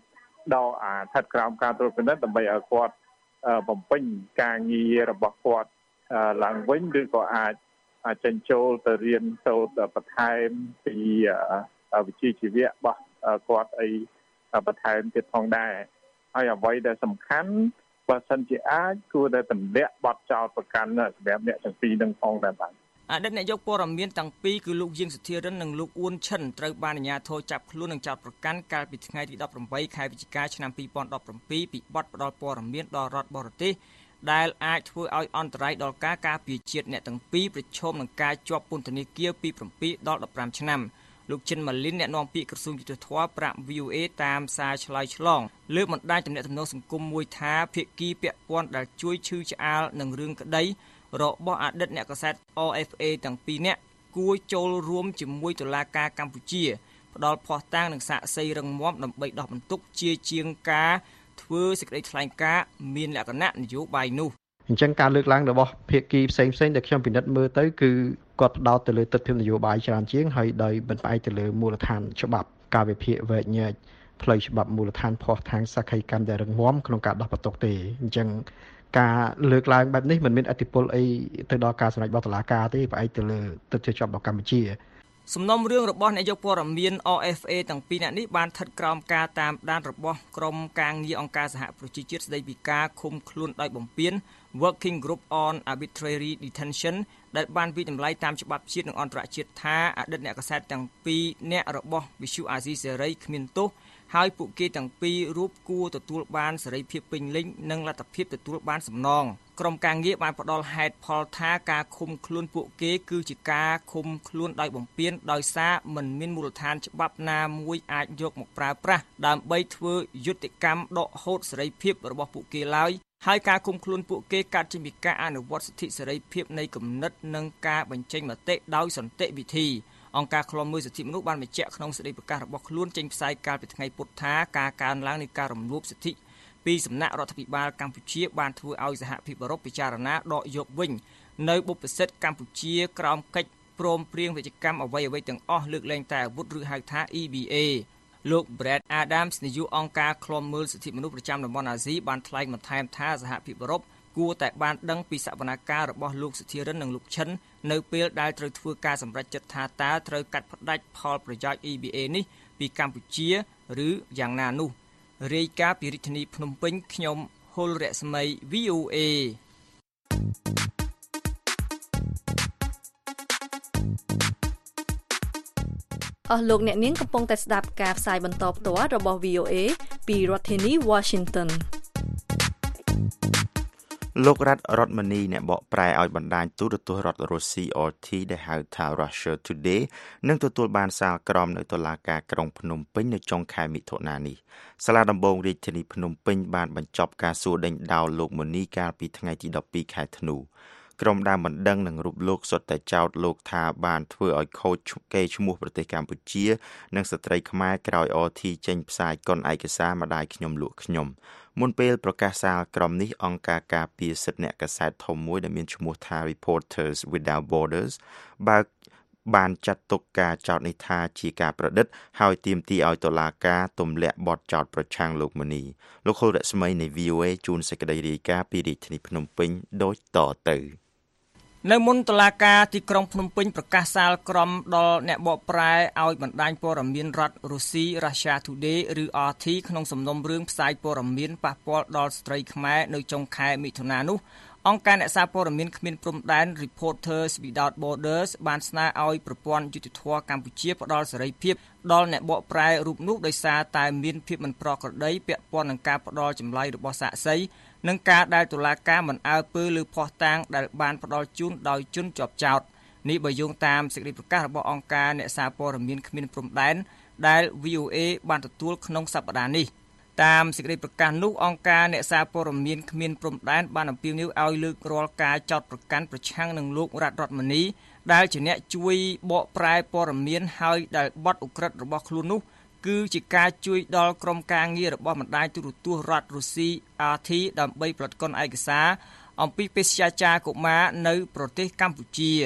ដល់អាស្ថិតក្រោមការត្រួតពិនិត្យដើម្បីឲ្យគាត់បំពេញការងាររបស់គាត់ឡើងវិញឬក៏អាចចេញចូលទៅរៀនសូត្របន្ថែមពីវិជ្ជាជីវៈរបស់គាត់អីបន្ថែមទៀតផងដែរហើយអ្វីដែលសំខាន់បើសិនជាអាចគួរតែទម្លាក់បទចោទប្រកាន់សម្រាប់អ្នកទាំងពីរនឹងផងដែរបាទអតីតនាយកព័ត៌មានទាំងពីរគឺលោកយាងសុធារិននិងលោកអ៊ួនឈិនត្រូវបានអាជ្ញាធរចាប់ខ្លួននិងចោទប្រកាន់កាលពីថ្ងៃទីដប់ប្រាំបីខែវិច្ឆិកាឆ្នាំពីរពាន់ដប់ប្រាំពីរពីបទផ្តល់ព័ត៌មានដល់រដ្ឋបរទេសដែលអាចធ្វើឲ្យអន្តរាយដល់ការការពារជាតិអ្នកទាំងពីរប្រឈមនឹងការជាប់ពន្ធនាគារពីbảyដល់ដប់ប្រាំឆ្នាំលោកចិនម៉ាលីនអ្នកនាំពាក្យក្រសួងយុតិធធម៌ប្រាប់ វី អូ เอ តាមសារឆ្លើយឆ្លងលើបណ្ដាញទំនាក់ទំនងសង្គមមួយថាភាគីពាក់ព័ន្ធដែលជួយឈឺឆ្អាលនឹងរឿងក្តីរបស់អតីតអ្នកកាសែត អ អេហ្វ เอ ទាំងពីរនាក់គួរចូលរួមជាមួយតុលាការកម្ពុជាផ្ដល់ភស្តុតាងនិងសាក្សីរឹងមាំដើម្បីដោះបន្ទុកជាជាងការធ្វើសេចក្តីថ្លែងការណ៍មានលក្ខណៈនយោបាយនោះអញ្ចឹងការលើកឡើងរបស់ភាគីផ្សេងផ្សេងដែលខ្ញុំពិនិត្យមើលទៅគឺគាត់ផ្ដោតទៅលើទស្សនវិជ្ជានយោបាយច្រើនជាងហើយដោយមិនផ្អែកទៅលើមូលដ្ឋានច្បាប់ការវិភាគវែកញែកផ្លូវច្បាប់មូលដ្ឋានភស្តុតាងសាក្ខីកម្មដែលរឹងមាំក្នុងការដោះបន្ទុកទេអញ្ចឹងការលើកឡើងបែបនេះមិនមានឥទ្ធិពលអីទៅដល់ការសម្រេចរបស់តុលាការទេផ្អែកទៅលើទស្សនវិជ្ជាច្បាប់របស់កម្ពុជាសំណុំរឿងរបស់នាយកព័ត៌មាន អ អេហ្វ เอ ទាំងពីរនាក់នេះបានស្ថិតក្រោមការតាមដានរបស់ក្រុមការងារអង្គការសហប្រជាជាតិស្តីពីការឃុំខ្លួនដោយបំពាន Working Group on Arbitrary Detention ដែលបានវិតម្លៃតាមច្បាប់ជាតិនិងអន្តរជាតិថាអតីតអ្នកកាសែតទាំងពីរនាក់របស់វិទ្យុអាស៊ីសេរីគ្មានទោសហើយពួកគេទាំងពីររូបគួរទទួលបានសេរីភាពពេញលេញនិងលទ្ធភាពទទួលបានសំណងក្រុមការងារបានផ្ដល់ហេតុផលថាការឃុំខ្លួនពួកគេគឺជាការឃុំខ្លួនដោយបំពានដោយសារមិនមានមូលដ្ឋានច្បាប់ណាមួយអាចយកមកប្រើប្រាស់ដើម្បីធ្វើយុត្តិកម្មដកហូតសេរីភាពរបស់ពួកគេឡើយហើយការឃុំខ្លួនពួកគេកើតចេញពីការអនុវត្តសិទ្ធិសេរីភាពនៃគំនិតនិងការបញ្ចេញមតិដោយសន្តិវិធីអង្គការឃ្លាំមើលសិទ្ធិមនុស្សបានបញ្ជាក់ក្នុងសេចក្តីប្រកាសរបស់ខ្លួនចេញផ្សាយកាលពីថ្ងៃពុធថាការកើនឡើងនៃការរំលោភសិទ្ធិពីសំណាក់រដ្ឋាភិបាលកម្ពុជាបានធ្វើឲ្យសហភាពអឺរ៉ុបពិចារណាដកយកវិញនៅបុព្វសិទ្ធិកម្ពុជាក្រោមកិច្ចព្រមព្រៀងពាណិជ្ជកម្មអ្វីៗទាំងអស់លើកលែងតែអាវុធឬហៅថា អ៊ី ប៊ី เอ លោក Brad Adams នាយកអង្គការឃ្លាំមើលសិទ្ធិមនុស្សប្រចាំតំបន់អាស៊ីបានថ្លែងបន្ថែមថាសហភាពអឺរ៉ុបគួរតែបានដឹងពីសវនកម្មរបស់លោកសុធារិននិងលោកឈិននៅពេលដែលត្រូវធ្វើការសម្រេចចិត្តថាតើត្រូវកាត់ផ្តាច់ផលប្រយោជន៍ អ៊ី ប៊ី เอ នេះពីកម្ពុជាឬយ៉ាងណានោះរាយការណ៍ពីរាជធានីភ្នំពេញខ្ញុំហុលរស្មី វី អូ เอអស់លោកអ្នកនាងកំពុងតែស្ដាប់ការផ្សាយបន្តផ្ទាល់របស់ វី អូ เอ ពីរដ្ឋធានី Washington លោករ៉ាត់រ៉ូតម៉ានីអ្នកបកប្រែឲ្យបណ្ដាញទូរទស្សន៍រដ្ឋរុស្ស៊ី អ ที ដែលហៅថា Russia Today នឹងទទួលបានសាលក្រមនៅតុលាការក្រុងភ្នំពេញនៅចុងខែមិថុនានេះសាលាដំបងរាជធានីភ្នំពេញបានបញ្ចប់ការសួរដេញដោលលោកម៉ានីកាលពីថ្ងៃទីដប់ពីរខែធ្នូក្រុមដើមបណ្ដឹងនឹងរូបលោកសុទ្ធតែចោទលោកថាបានធ្វើឲ្យខូចកេរ្តិ៍ឈ្មោះប្រទេសកម្ពុជានិងស្ត្រីខ្មែរក្រោយ អ ที ចេញផ្សាយកុនឯកសារម្ដាយខ្ញុំលក់ខ្ញុំមុនពេលប្រកាសសាលក្រមនេះអង្គការការពារសិទ្ធិអ្នកកាសែតធំមួយដែលមានឈ្មោះថា Reporters Without Borders បើកបានចាត់ទុកការចោទនេះថាជាការប្រឌិតហើយទាមទារឲ្យតុលាការទម្លាក់បទចោទប្រឆាំងលោកម៉ានីលោកហុលរស្មីនៃ វី អូ เอ ជួនសេចក្តីរាយការណ៍ពីរាជធានីភ្នំពេញដូចតទៅនៅមុនតុលាការទីក្រុងភ្នំពេញប្រកាសសាលក្រមដល់អ្នកបកប្រែឲ្យបណ្ដាញព័ត៌មានរដ្ឋរុស្ស៊ី Russia Today ឬ អ ที ក្នុងសំណុំរឿងផ្សាយព័ត៌មានប៉ះពាល់ដល់ស្ត្រីខ្មែរនៅចុងខែមិថុនានោះអង្គការអ្នកសារព័ត៌មានគ្មានព្រំដែន Reporters Without Borders បានស្នើឲ្យប្រព័ន្ធយុតិធធម៌កម្ពុជាផ្ដល់សេរីភាពដល់អ្នកបកប្រែរូបនោះដោយសារតែមានភាពមិនប្រក្រតីពាក់ព័ន្ធនឹងការផ្ដល់ចម្លើយរបស់សាក្សីនិងការដែលតុលាការមិនអើពើលើភស្តុតាងដែលបានផ្ដល់ជូនដោយជនជាប់ចោទនេះបើយោងតាមសេចក្តីប្រកាសរបស់អង្គការអ្នកសារព័ត៌មានគ្មានព្រំដែនដែល វី អូ เอ បានទទួលក្នុងសប្តាហ៍នេះតាមសេចក្តីប្រកាសនោះអង្គការអ្នកសារព័ត៌មានគ្មានព្រំដែនបានអំពាវនាវឲ្យលើករាល់ការចោទប្រកាន់ប្រឆាំងនឹងលោករ៉ាត់រ៉ូតម៉ានីដែលជាអ្នកជួយបកប្រែព័ត៌មានហើយដែលបទឧក្រិដ្ឋរបស់ខ្លួននោះគឺជាការជួយដល់ក្រុមការងាររបស់បណ្ដាញទូរទស្សន៍រដ្ឋរុស្ស៊ី អ ที ដើម្បីផលិតកុនឯកសារអំពីបេសកចារកុមារនៅប្រទេសកម្ពុជា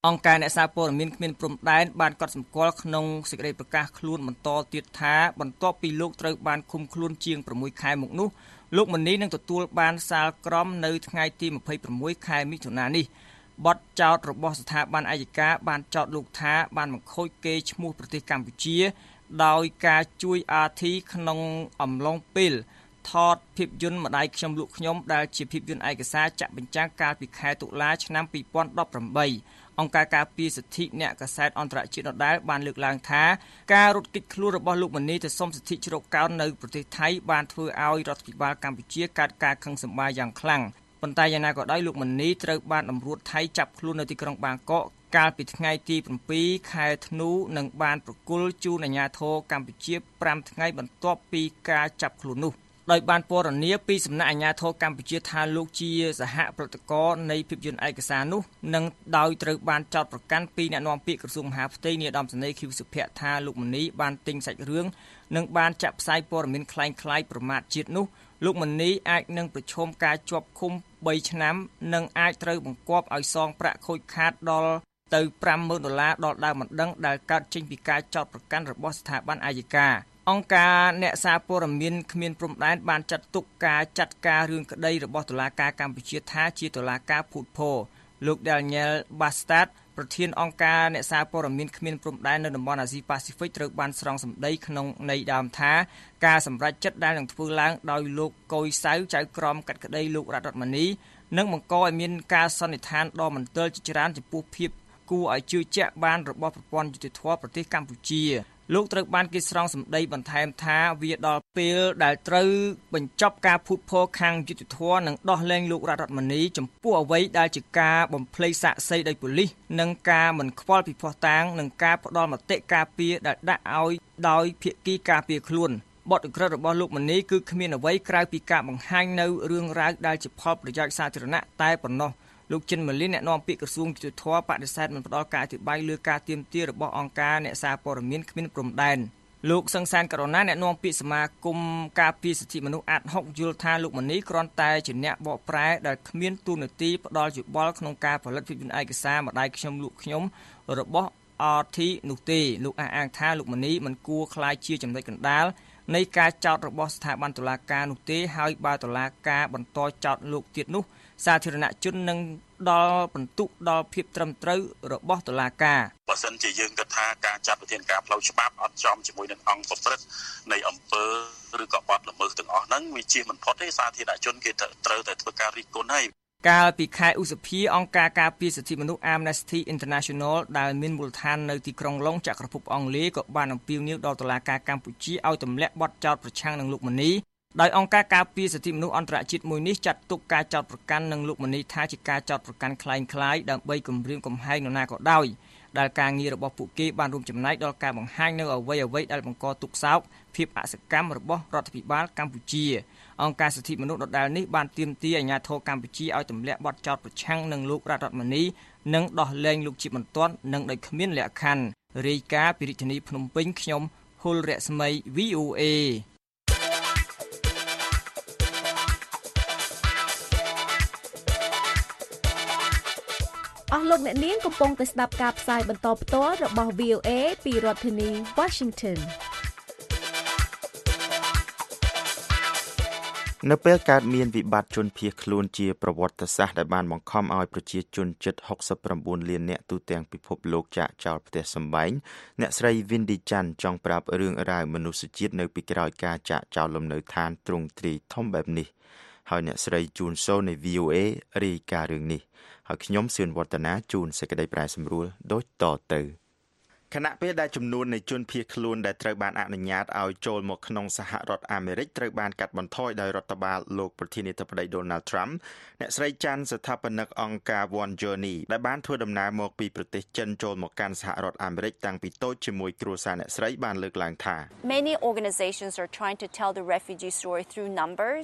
អង្គការអ្នកសារព័ត៌មានគ្មានព្រំដែនបានកត់សម្គាល់ក្នុងសេចក្តីប្រកាសខ្លួនបន្តទៀតថាបន្ទាប់ពីលោកត្រូវបានឃុំខ្លួនជាង6ខែមកនោះលោកមនីនឹងទទួលបានសាលក្រមនៅថ្ងៃទី26ខែមិថុនានេះបទចោទរបស់ស្ថាប័នអាយកាបានចោទលោកថាបានបង្ខូចកេរ្តិ៍ឈ្មោះប្រទេសកម្ពុជាដោយការជួយអាធីក្នុងអំឡុងពេលថតភាពយន្តម្ដាយខ្ញុំលក់ខ្ញុំដែលជាភាពយន្តឯកសារចាក់បញ្ចាំងកាលពីខែតុលាឆ្នាំពីរពាន់ដប់ប្រាំបីអង្គការការពារសិទ្ធិអ្នកកាសែតអន្តរជាតិដដែលបានលើកឡើងថាការរត់គេចខ្លួនរបស់លោកមនីទៅសុំសិទ្ធិជ្រកកោននៅប្រទេសថៃបានធ្វើឲ្យរដ្ឋាភិបាលកម្ពុជាកើតការខឹងសម្បារយ៉ាងខ្លាំងប៉ុន្តែយ៉ាងណាក៏ដោយលោកមនីត្រូវបានតម្រួតថៃចាប់ខ្លួននៅទីក្រុងបាងកកកាលពីថ្ងៃទី7ខែធ្នូនិងបានប្រគល់ជូនអាជ្ញាធរកម្ពុជា5ថ្ងៃបន្ទាប់ពីការចាប់ខ្លួននោះដោយបានពណ៌នាពីសំណាក់អាជ្ញាធរកម្ពុជាថាលោកជាសហប្រតិករនៃភាពយន្តឯកសារនោះនិងដោយត្រូវបានចោទប្រកាន់ពីអ្នកនាំពាក្យក្រសួងមហាផ្ទៃនាយឧត្តមសេនីយ៍ ឃីវ សុភ័ក្រថាលោកមនីបានទិញសាច់រឿងនិងបានចាក់ផ្សាយព័ត៌មានคล้ายៗប្រមាថជាតិនោះលោកមនីអាចនឹងប្រឈមការជាប់ឃុំ3ឆ្នាំនិងអាចត្រូវបង្គាប់ឲ្យសងប្រាក់ខូចខាតដល់ទៅfiveម៉ឺនដុល្លារដល់ដើមមិនដឹងដែលកើតចេញពីការចោទប្រកាន់របស់ស្ថាប័នអាយកាអង្គការអ្នកសារព័ត៌មានគ្មានព្រំដែនបានចាត់ទុកការចាត់ការរឿងក្តីរបស់តុលាការកម្ពុជាថាជាតុលាការភូតភរលោក Daniel Bastard ប្រធានអង្គការអ្នកសារព័ត៌មានគ្មានព្រំដែននៅតំបន់អាស៊ីប៉ាស៊ីហ្វិកត្រូវបានស្រង់សម្ដីក្នុងន័យដើមថាការសម្រេចចិត្តដែលនឹងធ្វើឡើងដោយលោកកុយសៅចៅក្រមកាត់ក្តីលោករដ្ឋរតមនីនឹងបង្កឲ្យមានការសន្និដ្ឋានដ៏មន្ទិលជាច្រើនចំពោះភាពគួរឲ្យជឿជាក់បានរបស់ប្រព័ន្ធយុតិធម៌ប្រទេសកម្ពុជាលោកត្រូវបានគេស្រង់សម្ដីបន្ថែមថាវាដល់ពេលដែលត្រូវបញ្ចប់ការភូតភរខាងយុតិធម៌និងដោះលែងលោករដ្ឋរតមនីចំពោះអ្វីដែលជាការបំភ្លៃសាក្សីដោយប៉ូលីសនិងការមិនខ្វល់ពីភស្តុតាងនិងការផ្ដល់មតិការពារដែលដាក់ឲ្យដោយភាគីការពារខ្លួនបទឧក្រិដ្ឋរបស់លោកមនីគឺគ្មានអ្វីក្រៅពីការបង្ហាញនៅរឿងរ៉ាវដែលជាផលប្រយោជន៍សាធារណៈតែប៉ុណ្ណោះលោកចិនម៉ាលីនអ្នកនាំពាក្យក្រសួងយុតិធម៌បដិសេធមិនផ្ដល់ការអធិប្បាយលើការទាមទាររបស់អង្គការអ្នកសារព័ត៌មានគ្មានព្រំដែនលោកសង្សានករណាអ្នកនាំពាក្យសមាគមការពារសិទ្ធិមនុស្សអាត់ហុកយល់ថាលោកមនីគ្រាន់តែជាអ្នកបកប្រែដែលគ្មានទូនាទីផ្ដល់យោបល់ក្នុងការផលិតភាពយន្តឯកសារម្ដាយខ្ញុំលក់ខ្ញុំរបស់អរធីនោះទេលោកអះអាងថាលោកមនីមិនគួរក្លាយជាចំណុចកណ្ដាលនៃការចោទរបស់ស្ថាប័នតុលាការនោះទេហើយបើតុលាការបន្តចោទលោកទៀតនោះសាធារណជននឹងដល់បន្ទុកដល់ភាពត្រឹមត្រូវរបស់តុលាការបើសិនជាយើងគិតថាការចាត់វិធានការផ្លូវច្បាប់អត់ចំជាមួយនឹងអង្គប្រព្រឹត្តនៃអំពើឬក៏បទល្មើសទាំងអស់ហ្នឹងវាជាមិនផុតទេសាធារណជនគេត្រូវតែធ្វើការរិះគន់ហើយកាលពីខែឧសភាអង្គការការពារសិទ្ធិមនុស្ស Amnesty International ដែលមានមូលដ្ឋាននៅទីក្រុងឡុងចក្រភពអង់គ្លេសក៏បានអំពាវនាវដល់តុលាការកម្ពុជាឲ្យទម្លាក់បទចោទប្រឆាំងនឹងលោកមនីដោយអង្គការការពារសិទ្ធិមនុស្សអន្តរជាតិមួយនេះចាត់ទុកការចោទប្រកាន់នឹងលោកមនីថាជាការចោទប្រកាន់คล้ายៗដើម្បីគំរាមកំហែងនរណាក៏ដោយដែលការងាររបស់ពួកគេបានរួមចំណែកដល់ការបង្ហាញនៅអ្វីៗដែលបង្កទុក្ខសោកភាពអសកម្មរបស់រដ្ឋាភិបាលកម្ពុជាអង្គការសិទ្ធិមនុស្សដដែលនេះបានទាមទារអាជ្ញាធរកម្ពុជាឲ្យទម្លាក់បទចោទប្រឆាំងនឹងលោករដ្ឋរតមនីនិងដោះលែងលោកជាបន្ទាន់និងដោយគ្មានលក្ខខណ្ឌរាយការណ៍ពីរាជធានីភ្នំពេញខ្ញុំហុលរស្មី វី អូ អេអស់លោកអ្នកនាងកំពុងតែស្ដាប់ការផ្សាយបន្តផ្ទាល់របស់ វី អូ អេ ពីរដ្ឋធានី Washington នៅពេលកើតមានវិបត្តិជនភៀសខ្លួនជាប្រវត្តិសាស្ត្រដែលបានបង្ខំឲ្យប្រជាជនជិត69លាននាក់ទូទាំងពិភពលោកចាកចោលផ្ទះសម្បែងអ្នកស្រី Windy Chan ចង់ប្រាប់រឿងរ៉ាវមនុស្សជាតិនៅពីក្រោយការចាកចោលលំនៅឋានទ្រង់ទ្រាយធំបែបនេះហើយអ្នកស្រីជូនសូនៃ វី អូ អេ រាយការណ៍រឿងនេះហើយខ្ញុំសឿនវឌ្ឍនាជូនសេចក្តីប្រែសម្រួលដូចតទៅខណៈពេលដែលចំនួននៃជនភៀសខ្លួនដែលត្រូវបានអនុញ្ញាតឲ្យចូលមកក្នុងសហរដ្ឋអាមេរិកត្រូវបានកាត់បន្ថយដោយរដ្ឋបាលលោកប្រធានាធិបតី Donald Trump អ្នកស្រីច័ន្ទស្ថាបនិកអង្គការ One Journey ដែលបានធ្វើដំណើរមកពីប្រទេសចិនចូលមកកាន់សហរដ្ឋអាមេរិកតាំងពីតូចជាមួយគ្រួសារអ្នកស្រីបានលើកឡើងថា Many organizations are trying to tell the refugee story through numbers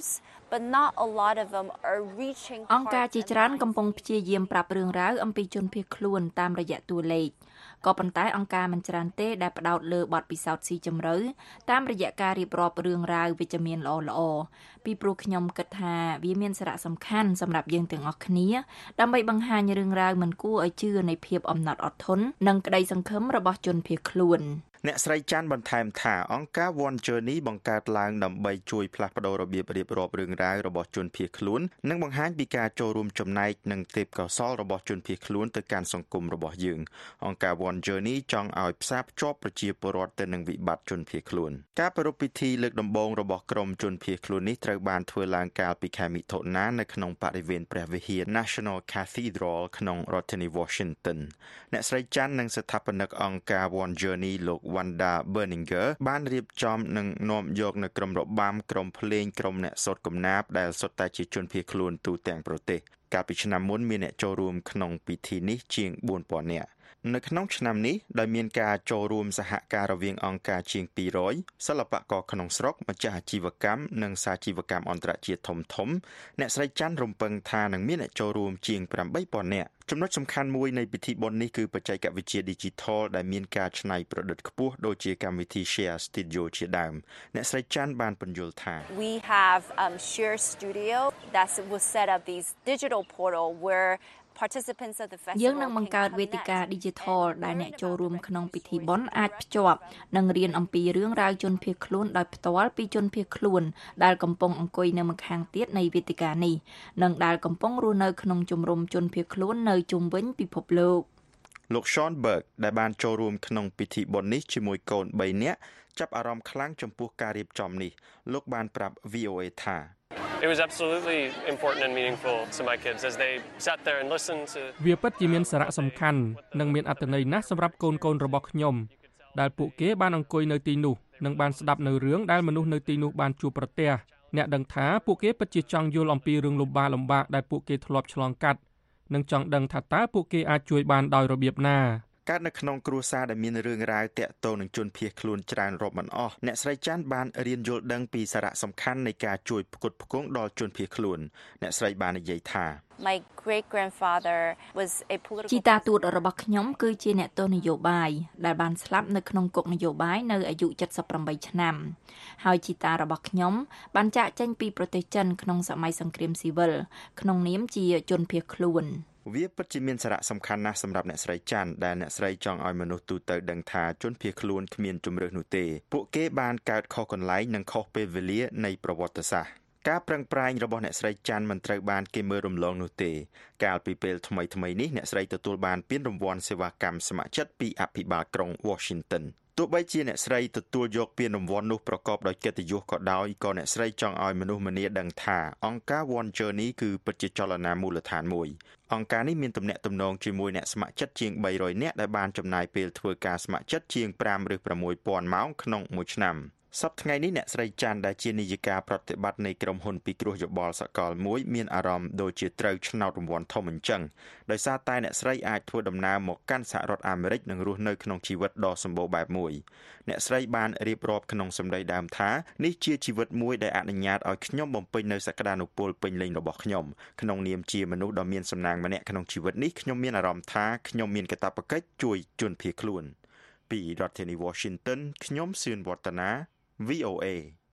but not a lot of them are reaching អង្គការជាច្រើនកំពុងព្យាយាមប្រាប់រឿងរ៉ាវអំពីជនភៀសខ្លួនតាមរយៈតួលេខក៏ប៉ុន្តែអង្គការមិនច្រើនទេដែលផ្ដោតលើបទពិសោធន៍ស៊ីជម្រៅតាមរយៈការរៀបរាប់រឿងរ៉ាវវិជ្ជមានល្អៗពីព្រោះខ្ញុំគិតថាវាមានសារៈសំខាន់សម្រាប់យើងទាំងអស់គ្នាដើម្បីបង្ហាញរឿងរ៉ាវមិនគួរឲ្យជឿនៃភាពអំណត់អត់ធន់និងក្តីសង្ឃឹមរបស់ជនភៀសខ្លួនអ្នកស្រីច័ន្ទបន្ថែមថាអង្គការ One Journey បង្កើតឡើងដើម្បីជួយផ្លាស់ប្តូររបៀបរៀបរាប់រឿងរ៉ាវរបស់ជនភៀសខ្លួននិងបង្ហាញពីការចូលរួមចំណែកនិងទេពកោសល្យរបស់ជនភៀសខ្លួនទៅកាន់សង្គមរបស់យើងអង្គការ One Journey ចង់ឲ្យផ្សារភ្ជាប់ប្រជាពលរដ្ឋទៅនឹងវិបត្តិជនភៀសខ្លួនការប្រារព្ធពិធីលើកដំបូងរបស់ក្រុមជនភៀសខ្លួននេះត្រូវបានធ្វើឡើងកាលពីខែមិថុនានៅក្នុងបរិវេណព្រះវិហារ National Cathedral ក្នុងរដ្ឋធានី Washington អ្នកស្រីច័ន្ទនិងស្ថាបនិកអង្គការ One Journey លោកWanda Berninger បានរៀបចំនិងនាំយកនៅក្រុមរបាំក្រុមភ្លេងក្រុមអ្នកសូត្រកំណាព្យដែលសុទ្ធតែជាជនភៀសខ្លួនទូទាំងប្រទេសកាលពីឆ្នាំមុនមានអ្នកចូលរួមក្នុងពិធីនេះជាងបួនពាន់នាក់នៅក្នុងឆ្នាំនេះដោយមានការចូលរួមសហការរវាងអង្គការជាងពីររយសិល្បករក្នុងស្រុកម្ចាស់អាជីវកម្មនិងសាជីវកម្មអន្តរជាតិធំធំអ្នកស្រីច័ន្ទរំពឹងថានឹងមានអ្នកចូលរួមជាងប្រាំបីពាន់នាក់ចំណុចសំខាន់មួយនៃពិធីបុណ្យនេះគឺបច្ចេកវិទ្យា Digital ដែលមានការច្នៃប្រឌិតខ្ពស់ដូចជាកម្មវិធី Share Studio ជាដើមអ្នកស្រីច័ន្ទបានបញ្យល់ថា We have um Share Studio that will set up these digital portal where participants of the festival យើងនឹងបង្កើតវេទិកា Digital ដែលអ្នកចូលរួមក្នុងពិធីបុណ្យអាចភ្ជាប់និងរៀនអំពីរឿងរ៉ាវជនភៀសខ្លួនដោយផ្ទាល់ពីជនភៀសខ្លួនដែលកំពុងអង្គុយនៅម្ខាងទៀតនៃវេទិកានេះនិងដែលកំពុងរស់នៅក្នុងជំរំជនភៀសខ្លួននៅជុំវិញពិភពលោកលោក Sean Berg ដែលបានចូលរួមក្នុងពិធីបុណ្យនេះជាមួយកូនបីនាក់ចាប់អារម្មណ៍ខ្លាំងចំពោះការរៀបចំនេះលោកបានប្រាប់ V O A ថា It was absolutely important and meaningful to my kids as they sat there and listened to វាពិតជាមានសារៈសំខាន់និងមានអត្ថន័យណាស់សម្រាប់កូនកូនរបស់ខ្ញុំដែលពួកគេបានអង្គុយនៅទីនោះនិងបានស្ដាប់នៅរឿងដែលមនុស្សនៅទីនោះបានជួបប្រទះអ្នកដឹងថាពួកគេពិតជាចង់យល់អំពីរឿងលំបាកលំបាកដែលពួកគេធ្លាប់ឆ្លងកាត់និងចង់ដឹងថាតើពួកគេអាចជួយបានដោយរបៀបណាកើតនៅក្នុងគ្រួសារដែលមានរឿងរ៉ាវតាក់ទងនឹងជនភៀសខ្លួនច្រើនរាប់មិនអស់អ្នកស្រីច័ន្ទបានរៀនយល់ដឹងពីសារៈសំខាន់នៃការជួយផ្គត់ផ្គង់ដល់ជនភៀសខ្លួនអ្នកស្រីបាននិយាយថា My great grandfather was a political ជីតាទូតរបស់ខ្ញុំគឺជាអ្នកទស្សនយោបាយដែលបានស្លាប់នៅក្នុងគុកនយោបាយនៅអាយុเจ็ดสิบแปดឆ្នាំហើយជីតារបស់ខ្ញុំបានចាកចេញពីប្រទេសចិនក្នុងសម័យសង្គ្រាមស៊ីវិលក្នុងនាមជាជនភៀសខ្លួនវាពិតជាមានសារៈសំខាន់ណាស់សម្រាប់អ្នកស្រីច័ន្ទដែលអ្នកស្រីចង់ឲ្យមនុស្សទូទៅដឹងថាជនភៀសខ្លួនគ្មានជំរឿសនោះទេពួកគេបានកើតខុសកន្លែងនិងខុសពេលវេលានៃប្រវត្តិសាស្ត្រការប្រឹងប្រែងរបស់អ្នកស្រីច័ន្ទមិនត្រូវបានគេមើលរំលងនោះទេកាលពីពេលថ្មីៗនេះអ្នកស្រីទទួលបានពានរង្វាន់សេវាកម្មស្ម័គ្រចិត្តពីអភិបាលក្រុង Washington ទោះបីជាអ្នកស្រីទទួលយកពានរង្វាន់នោះប្រកបដោយកិត្តិយសក៏ដោយក៏អ្នកស្រីចង់ឲ្យមនុស្សម្នាដឹងថាអង្គការ One Journey គឺពិតជាចលនាមូលដ្ឋានមួយអង្គការនេះមានទំនាក់ទំនងជាមួយអ្នកស្ម័គ្រចិត្តជាងបីរយនាក់ដែលបានចំណាយពេលធ្វើការស្ម័គ្រចិត្តជាងfiveឬsixពាន់ម៉ោងក្នុងមួយឆ្នាំសប្តាហ៍ថ្ងៃនេះអ្នកស្រីច័ន្ទដែលជានាយិកាប្រតិបត្តិនៃក្រុមហ៊ុនពិគ្រោះយោបល់សកលមួយមានអារម្មណ៍ដូចជាត្រូវឆ្នោតរង្វាន់ធំអញ្ចឹងដោយសារតែអ្នកស្រីអាចធ្វើដំណើរមកកាន់សហរដ្ឋអាមេរិកនិងរស់នៅក្នុងជីវិតដ៏សម្បូរបែបមួយអ្នកស្រីបានរៀបរាប់ក្នុងសម្ដីដើមថានេះជាជីវិតមួយដែលអនុញ្ញាតឲ្យខ្ញុំបំពេញនៅសក្តានុពលពេញលេញរបស់ខ្ញុំក្នុងនាមជាមនុស្សដ៏មានសំណាងម្នាក់ក្នុងជីវិតនេះខ្ញុំមានអារម្មណ៍ថាខ្ញុំមានកាតព្វកិច្ចជួយជនភៀសខ្លួនពីរដ្ឋធានី Washington ខ្ញុំសឿនវឌ្ឍនាV O A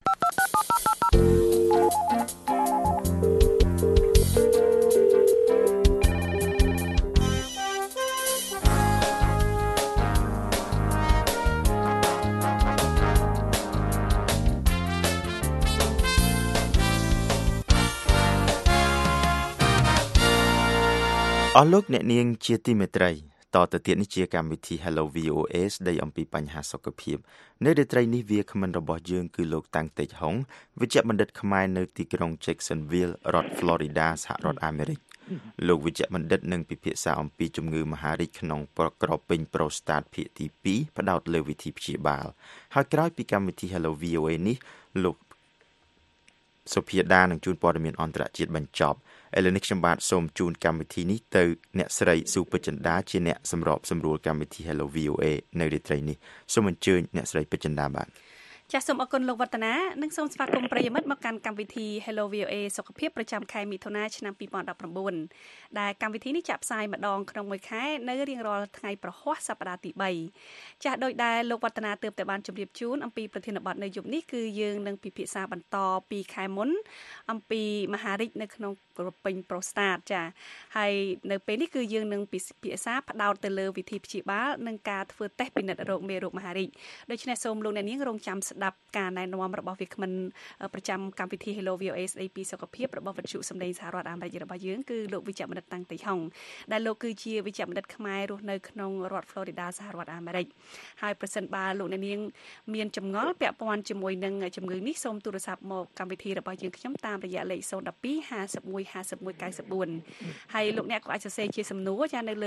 អស់លោកអ្នកនាងជាទីមេត្រីតទៅទៀតនេះជាកម្មវិធី Hello វី អូ เอ ស្ដីអំពីបញ្ហាសុខភាពនៅរាត្រីនេះវាគ្មិនរបស់យើងគឺលោកតាំងតេជហុងវិជ្ជបណ្ឌិតខ្មែរនៅទីក្រុង Jacksonville រដ្ឋ Florida សហរដ្ឋអាមេរិកលោកវិជ្ជបណ្ឌិតនឹងពិភាក្សាអំពីជំងឺមហារីកក្នុងក្រពេញប្រូស្តាតភាគទីtwoផ្ដោតលើវិធីព្យាបាលហើយក្រោយពីកម្មវិធី Hello វី អូ เอ នេះលោកសុភាដានឹងជួនព័ត៌មានអន្តរជាតិបញ្ចប់ឥឡូវនេះខ្ញុំបាទសូមជូនកម្មវិធីនេះទៅអ្នកស្រីស៊ូពេជ្រចិន្តាជាអ្នកសម្របសម្រួលកម្មវិធី Hello វី អូ เอ នៅរាត្រីនេះសូមអញ្ជើញអ្នកស្រីពេជ្រចិន្តាបាទចាសសូមអរគុណលោកវឌ្ឍនានិងសូមស្វាគមន៍ប្រិយមិត្តមកកាន់កម្មវិធី Hello វី អូ េ សុខភាពប្រចាំខែមិថុនាឆ្នាំពីរពាន់ដប់ប្រាំបួនដែលកម្មវិធីនេះចាក់ផ្សាយម្ដងក្នុងមួយខែនៅរៀងរាល់ថ្ងៃប្រហ័សសប្តាហ៍ទីបីចាសដោយដែលលោកវឌ្ឍនាទើបតែបានជម្រាបជូនអំពីប្រធានបទនៅយប់នេះគឺយើងនឹងពិភាក្សាបន្តពីខែមុនអំពីមហារីកនៅក្នុងប្រពេញប្រូស្តាតចាហើយនៅពេលនេះគឺយើងនឹងពិភាក្សាផ្ដោតទៅលើវិធីព្យាបាលនិងការធ្វើតេស្តពិនិត្យរោគមេរោគមហារីកដូច្នេះសូមលោកអ្នកនាងរងចាំស្ដាប់ការណែនាំរបស់វាគ្មិនប្រចាំកម្មវិធី Hello វី អូ េ ស្ដីពីសុខភាពរបស់វិទ្យុសម្លេងសហរដ្ឋអាមេរិករបស់យើងគឺលោកវិជ្ជបណ្ឌិតតាំងតៃហុងដែលលោកគឺជាវិជ្ជបណ្ឌិតខ្មែររស់នៅក្នុងរដ្ឋ Florida សហរដ្ឋអាមេរិកហើយប្រសិនបើលោកអ្នកនាងមានចម្ងល់ពាក់ព័ន្ធជាមួយនឹងជំងឺនេះសូមទូរស័ព្ទមកកម្មវិធីរបស់យើងខ្ញុំតាមរយៈលេខ ศูนย์ หนึ่ง สอง ห้า หนึ่ง หนึ่ง ห้า หนึ่ง เก้า สี่ ហើយលោកអ្នកក៏អាចសរសេរជាសំណួរចានៅលើ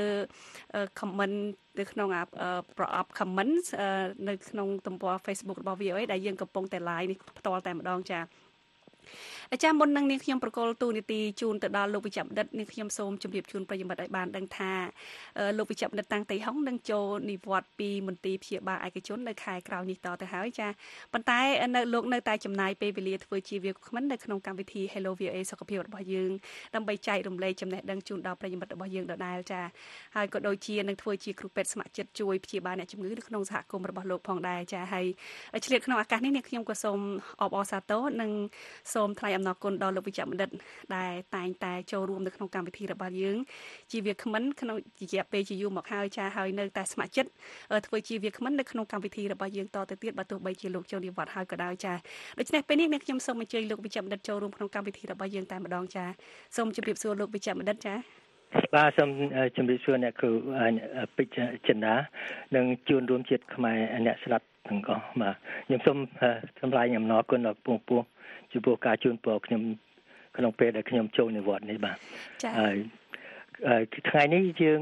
comment នៅក្នុងប្រអប់ comment នៅក្នុងទំព័រ Facebook របស់ វី អូ េ ដែលយើងកំពុងតែ live នេះផ្ទាល់តែម្ដងចាអាចារ្យមុននឹងនាងខ្ញុំប្រកល់ទូនីតិជូនទៅដល់លោកវិជ្ជបណ្ឌិតនាងខ្ញុំសូមជម្រាបជូនប្រិយមិត្តឲ្យបានដឹងថាលោកវិជ្ជបណ្ឌិតតាំងតៃហុងនឹងចូលនិវត្តន៍ពីមន្ទីរព្យាបាលឯកជននៅខែក្រោយនេះតទៅហើយចាប៉ុន្តែនៅលោកនៅតែចំណាយពេលវេលាធ្វើជាវាគ្មិននៅក្នុងកម្មវិធី Hello វី អូ េ សុខភាពរបស់យើងដើម្បីចែករំលែកចំណេះដឹងជូនដល់ប្រិយមិត្តរបស់យើងដដែលចាហើយក៏ដូចជានឹងធ្វើជាគ្រូពេទ្យស្ម័គ្រចិត្តជួយព្យាបាលអ្នកជំងឺនៅក្នុងសហគមន៍របស់លោកផងដែរចាហើយឆ្លៀតក្នុងឱកាសនេះនាងខ្ញុំក៏សូមអបអរសាទរនិងសូមថ្លែងអំណរគុណដល់លោកវិជ្ជបណ្ឌិតដែលតែងតែចូលរួមនៅក្នុងកម្មវិធីរបស់យើងជាវាគ្មិនក្នុងរយៈពេលជាយូរមកហើយចាហើយនៅតែស្ម័គ្រចិត្តធ្វើជាវាគ្មិននៅក្នុងកម្មវិធីរបស់យើងតទៅទៀតបើទោះបីជាលោកចូលនិវត្តន៍ហើយក៏ដោយចាដូច្នេះពេលនេះនាងខ្ញុំសូមអញ្ជើញលោកវិជ្ជបណ្ឌិតចូលរួមក្នុងកម្មវិធីរបស់យើងតែម្ដងចាសូមជម្រាបសួរលោកវិជ្ជបណ្ឌិតចាបាទសូមជម្រាបសួរអ្នកគ្រូពេជ្រចិន្តានិងជួនរួមជាតិខ្មែរអ្នកស្ដាប់ទាំងអស់បាទខ្ញុំសូមថ្លែងអំណរគុណដល់ពងពោះចំពោះការជូនពរខ្ញុំក្នុងពេលដែលខ្ញុំចូលនិវត្តន៍នេះបាទហើយថ្ងៃនេះយើង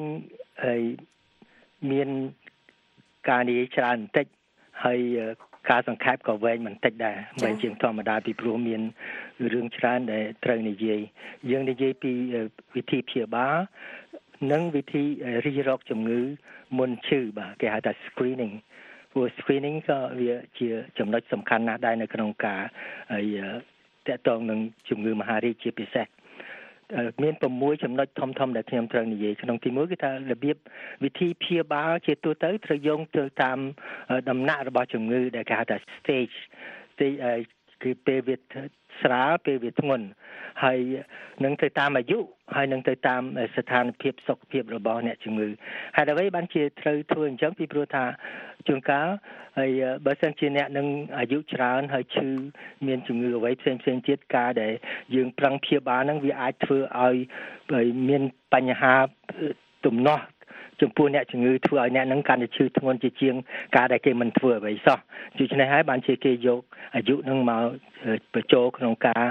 មានការនិយាយច្រើនបន្តិចហើយការសង្ខេបក៏វែងបន្តិចដែរវែងជាងធម្មតាពីព្រោះមានរឿងច្រើនដែលត្រូវនិយាយយើងនិយាយពីវិធីព្យាបាលនិងវិធីរិះរកជំងឺមុនឈឺបាទគេហៅថា screening ព្រោះ screening ក៏វាជាចំណុចសំខាន់ណាស់ដែរនៅក្នុងការហើយតកតងនឹងជំងឺមហារីកជាពិសេសមាន6ចំណុចធំៗដែលខ្ញុំត្រូវនិយាយក្នុងទីមួយគឺថារបៀបវិធីព្យាបាលជាទូទៅត្រូវយោងទៅតាមដំណាក់របស់ជំងឺដែលគេហៅថា stage គឺពេលវាស្រាលពេលវាធ្ងន់ហើយនឹងទៅតាមអាយុហើយនឹងទៅតាមស្ថានភាពសុខភាពរបស់អ្នកជំងឺហើយអ្វីបានជាត្រូវធ្វើអញ្ចឹងពីព្រោះថាជួនកាលហើយបើសិនជាអ្នកនឹងអាយុច្រើនហើយឈឺមានជំងឺអ្វីផ្សេងផ្សេងទៀតការដែលយើងប្រឹងព្យាបាលហ្នឹងវាអាចធ្វើឲ្យមានបញ្ហាទំនាស់ចំពោះអ្នកជំងឺធ្វើឲ្យអ្នកនឹងកាន់តែឈឺធ្ងន់ជាជាងការដែលគេមិនធ្វើអ្វីសោះដូច្នេះហើយបានជាគេយកអាយុនឹងមកបញ្ចូលក្នុងការ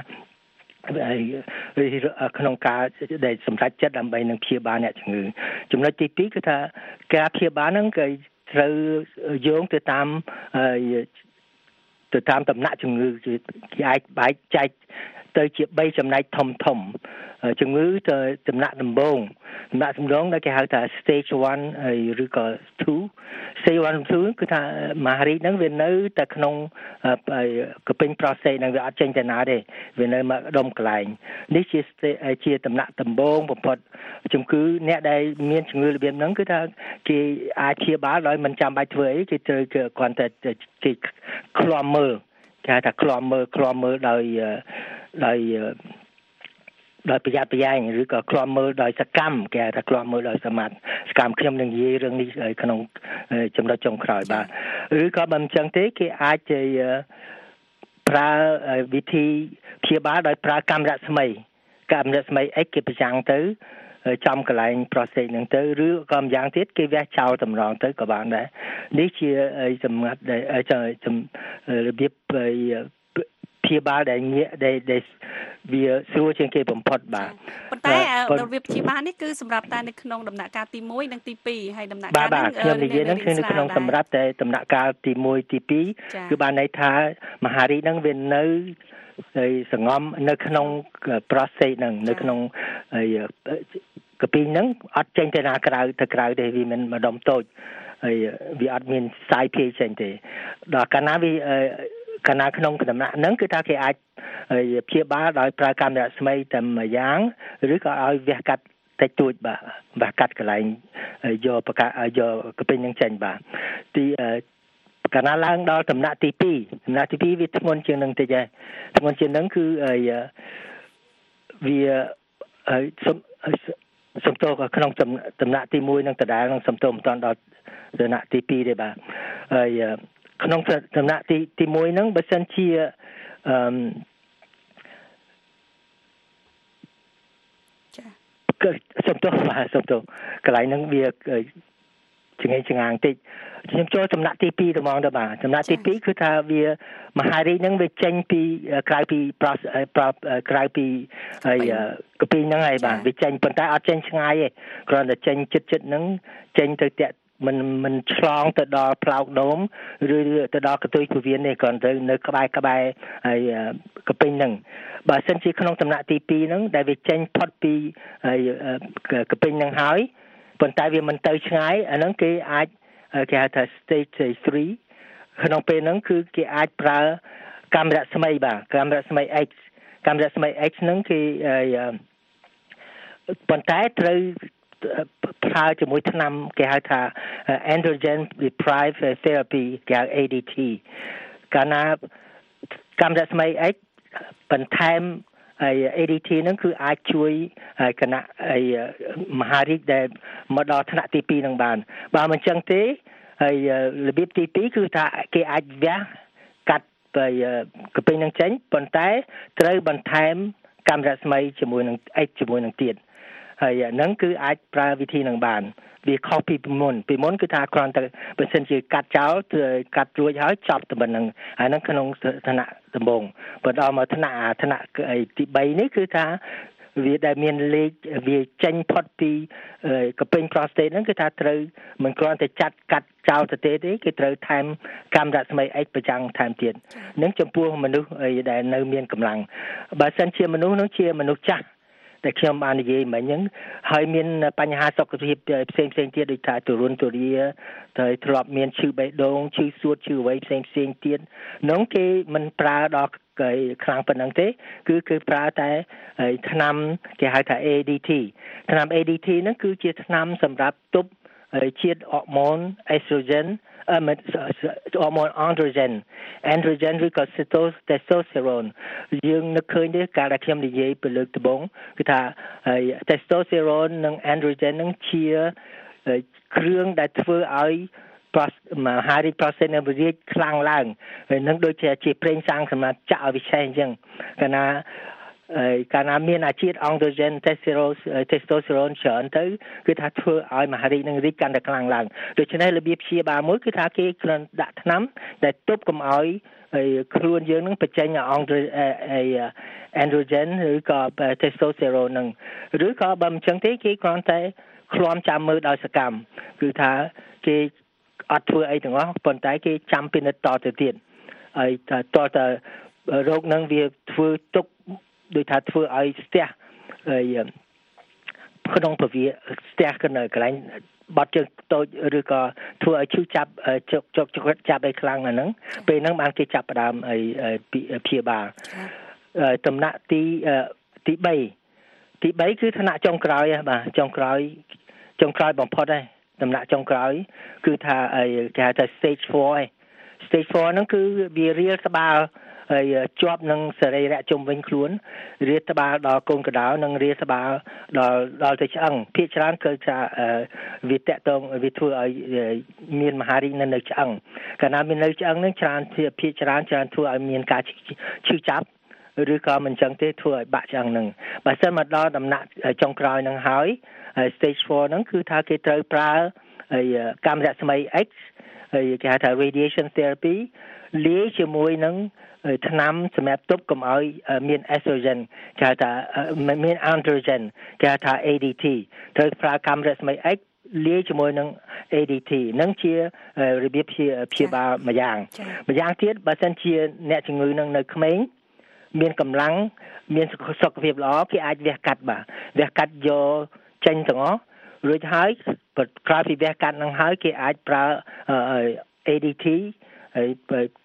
ក្នុងការដែលសម្រេចចិត្តដើម្បីនឹងព្យាបាលអ្នកជំងឺចំណុចទីពីរគឺថាការព្យាបាលហ្នឹងគេត្រូវយោងទៅតាមទៅតាមដំណាក់ជំងឺគេអាចបែកចែកទៅជា3ចំណែកធំធំជំងឺទៅដំណាក់ដំបូងដំណាក់ដំបូងដែលគេហៅថា stage one ឬក៏ two stage one two គឺថាមហារីកហ្នឹងវានៅតែក្នុងកពេញ prostate ហ្នឹងវាអត់ចេញទៅណាទេវានៅមកដុំកន្លែងនេះជាជាដំណាក់ដំបូងបំផុតជំងឺអ្នកដែលមានជំងឺរបៀបហ្នឹងគឺថាគេអាចព្យាបាលដោយមិនចាំបាច់ធ្វើអីគេត្រូវគ្រាន់តែគេឃ្លាំមើលគេថាឃ្លាំមើលឃ្លាំមើលដោយដោយដោយប្រយ័ត្នប្រយែងឬក៏ឃ្លាំមើលដោយសកម្មគេថាឃ្លាំមើលដោយសមត្ថសកម្មខ្ញុំនឹងនិយាយរឿងនេះក្នុងចំណុចចុងក្រោយបាទឬក៏បើមិនចឹងទេគេអាចប្រើវិធីព្យាបាលដោយប្រើកាំរស្មីកាំរស្មី X គេប្រចាំងទៅចំកន្លែង prostate ហ្នឹងទៅឬក៏ម្យ៉ាងទៀតគេវះចោលតម្រងទៅក៏បានដែរនេះជាសម្ងាត់ដែលរបៀបព្យាបាលដែលងាកដែលវាស្រួលជាងគេបំផុតបាទប៉ុន្តែរបៀបព្យាបាលនេះគឺសម្រាប់តែនៅក្នុងដំណាក់កាលទីមួយនិងទីពីរហើយដំណាក់កាលនេះខ្ញុំនិយាយហ្នឹងគឺនៅក្នុងសម្រាប់តែដំណាក់កាលទីមួយទីពីរគឺបានន័យថាមហារីកហ្នឹងវានៅហើយសង្ងំនៅក្នុង prostate ហ្នឹងនៅក្នុងហើយកពីហ្នឹងអត់ចេញទៅណាក្រៅទៅក្រៅទេវាមិនម្ដុំតូចហើយវាអត់មានសាយភាយចេញទេដល់កាលណាវាកាលណាក្នុងដំណាក់ហ្នឹងគឺថាគេអាចព្យាបាលដោយប្រើកាមេរ៉ាស្មីតែមួយយ៉ាងឬក៏ឲ្យវះកាត់តិចតួចបាទវះកាត់កន្លែងយកប្រកាយកកពេញនឹងចេញបាទទីកាលណាឡើងដល់ដំណាក់ទីពីរដំណាក់ទីពីរវាធ្ងន់ជាងនឹងតិចហើយធ្ងន់ជាងនឹងគឺវាសំសំទោសក្នុងដំណាក់ទីមួយនឹងដដែលនឹងសំទោសមិនតាន់ដល់ដំណាក់ទីពីរទេបាទហើយក្នុងដំណាក់ទីទីមួយហ្នឹងបើសិនជាអឺចាសំទោសបាទសំទោសកន្លែងហ្នឹងវាចង្អេងចង្អាងតិចខ្ញុំចូលដំណាក់ទីពីរទៅហ្មងទៅបាទដំណាក់ទីពីរគឺថាវាមហារីកហ្នឹងវាចេញពីក្រៅពីក្រៅពីហើយកពីហ្នឹងហើយបាទវាចេញប៉ុន្តែអត់ចេញឆ្ងាយទេគ្រាន់តែចេញចិត្តចិត្តហ្នឹងចេញទៅតាក់មិនមិនឆ្លងទៅដល់ផ្លោកនោមឬទៅដល់កន្ទុយពោះវៀនទេគ្រាន់តែនៅក្បែរក្បែរហើយកពេញហ្នឹងបើសិនជាក្នុងដំណាក់ទីពីរហ្នឹងដែលវាចេញផុតពីហើយកពេញហ្នឹងហើយប៉ុន្តែវាមិនទៅឆ្ងាយអាហ្នឹងគេអាចគេហៅថា stage three ក្នុងពេលហ្នឹងគឺគេអាចប្រើកាមេរ៉ាស្មីបាទកាមេរ៉ាស្មី X កាមេរ៉ាស្មី X ហ្នឹងគេប៉ុន្តែត្រូវប្រើជាមួយថ្នាំគេហៅថា androgen deprived therapy គេហៅ A D T កាលណាកាមេរ៉ាស្មី X បន្ថែមហើយ A D T ហ្នឹងគឺអាចជួយគណៈមហារីកដែលមកដល់ថ្នាក់ទីពីរហ្នឹងបានបើមិនចឹងទេហើយរបៀបទីពីរគឺថាគេអាចវះកាត់ទៅកពេញហ្នឹងចេញប៉ុន្តែត្រូវបន្ថែមកាមេរ៉ាស្មីជាមួយនឹង X ជាមួយនឹងទៀតហើយហ្នឹងគឺអាចប្រើវិធីហ្នឹងបានវាខុសពីពីមុនពីមុនគឺថាគ្រាន់តែបើសិនជាកាត់ចោលកាត់រួចហើយចប់តែប៉ុណ្្នឹងហើយហ្នឹងក្នុងឋានៈដំបូងបើដល់មកឋានៈឋានៈទីបីនេះគឺថាវាដែលមានលេខវាចេញផុតពីកពេញ prostate ហ្នឹងគឺថាត្រូវមិនគ្រាន់តែចាត់កាត់ចោលទៅទេទេគេត្រូវថែមកាមេរ៉ាស្មី X ប្រចាំថែមទៀតហ្នឹងចំពោះមនុស្សដែលនៅមានកម្លាំងបើសិនជាមនុស្សហ្នឹងជាមនុស្សចាស់តែខ្ញុំបាននិយាយមិញហ្នឹងហើយមានបញ្ហាសុខភាពផ្សេងផ្សេងទៀតដូចថាទូរុនទូរាទៅធ្លាប់មានឈឺបេះដូងឈឺសួតឈឺអ្វីផ្សេងផ្សេងទៀតនោះគេមិនប្រើដល់ខ្លាំងប៉ុណ្ណឹងទេគឺគឺប្រើតែថ្នាំគេហៅថា A D T ថ្នាំ A D T ហ្នឹងគឺជាថ្នាំសម្រាប់ទប់ជាតិអរម៉ូន estrogen អឺអរម៉ូន androgen androgen ឬក៏ testosterone យើងនឹកឃើញទេកាលដែលខ្ញុំនិយាយពីលើកដំបូងគឺថា testosterone និង androgen ហ្នឹងជាគ្រឿងដែលធ្វើឲ្យមហារីក prostate នៅរាជខ្លាំងឡើងហើយនឹងដូចជាជាប្រេងសាំងសម្រាប់ចាក់ឲ្យវាឆេះអញ្ចឹងកាលណាកាលណាមានអាជាតិ androgen testosterone ច្រើនទៅគឺថាធ្វើឲ្យមហារីកនឹងរីកកាន់តែខ្លាំងឡើងដូច្នេះរបៀបព្យាបាលមួយគឺថាគេគ្រាន់ដាក់ថ្នាំដែលទប់កុំឲ្យខ្លួនយើងនឹងបញ្ចេញ androgen ឬក៏ testosterone នឹងឬក៏បើមិនចឹងទេគេគ្រាន់តែឃ្លាំចាំមើលដោយសកម្មគឺថាគេអត់ធ្វើអីទាំងអស់ប៉ុន្តែគេចាំពិនិត្យតទៅទៀតហើយតទៅរោគនឹងវាធ្វើទុកដូចថាធ្វើឲ្យស្ទះហើយក្នុងពវាស្ទះកណ្ដាលកន្លែងបាត់ជើងតូចឬក៏ធ្វើឲ្យឈឺចាប់ជកជកចាប់ឲ្យខ្លាំងអាហ្នឹងពេលហ្នឹងបានគេចាប់ផ្ដើមឲ្យព្យាបាលដំណាក់ទីទីបីទីបីគឺឋានៈចុងក្រោយបាទចុងក្រោយចុងក្រោយបំផុតហើយដំណាក់ចុងក្រោយគឺថាគេហៅថា stage four ឯ stage four ហ្នឹងគឺវារាលស្បាលហើយជាប់នឹងសរីរៈជុំវិញខ្លួនរាលស្បាលដល់កូនកណ្ដោនិងរាលស្បាលដល់ដល់ទៅឆ្អឹងភាគច្រើនគឺថាវាតកតងវាធ្វើឲ្យមានមហារីកនៅនៅឆ្អឹងកាលណាមាននៅឆ្អឹងហ្នឹងច្រើនភាគច្រើនច្រើនធ្វើឲ្យមានការឈឺចាប់ឬក៏មិនចឹងទេធ្វើឲ្យបាក់ឆ្អឹងហ្នឹងបើសិនមកដល់ដំណាក់ចុងក្រោយហ្នឹងហើយ stage four ហ្នឹងគឺថាគេត្រូវប្រើកាមេរ៉ាស្មី X ហើយគេហៅថា radiation therapy លាយជាមួយនឹងថ្នាំសម្រាប់ទប់កុំឲ្យមាន estrogen គេហៅថាមាន androgen គេហៅថា A D T ត្រូវប្រើកាមេរ៉ាស្មី X លាយជាមួយនឹង A D T នឹងជារបៀបព្យាបាលមួយយ៉ាងមួយយ៉ាងទៀតបើសិនជាអ្នកជំងឺនឹងនៅក្មេងមានកម្លាំងមានសុខភាពល្អគេអាចវះកាត់បាទវះកាត់យកចេញទាំងអស់រួចហើយក្រោយពីវះកាត់នឹងហើយគេអាចប្រើ A D T ហើយ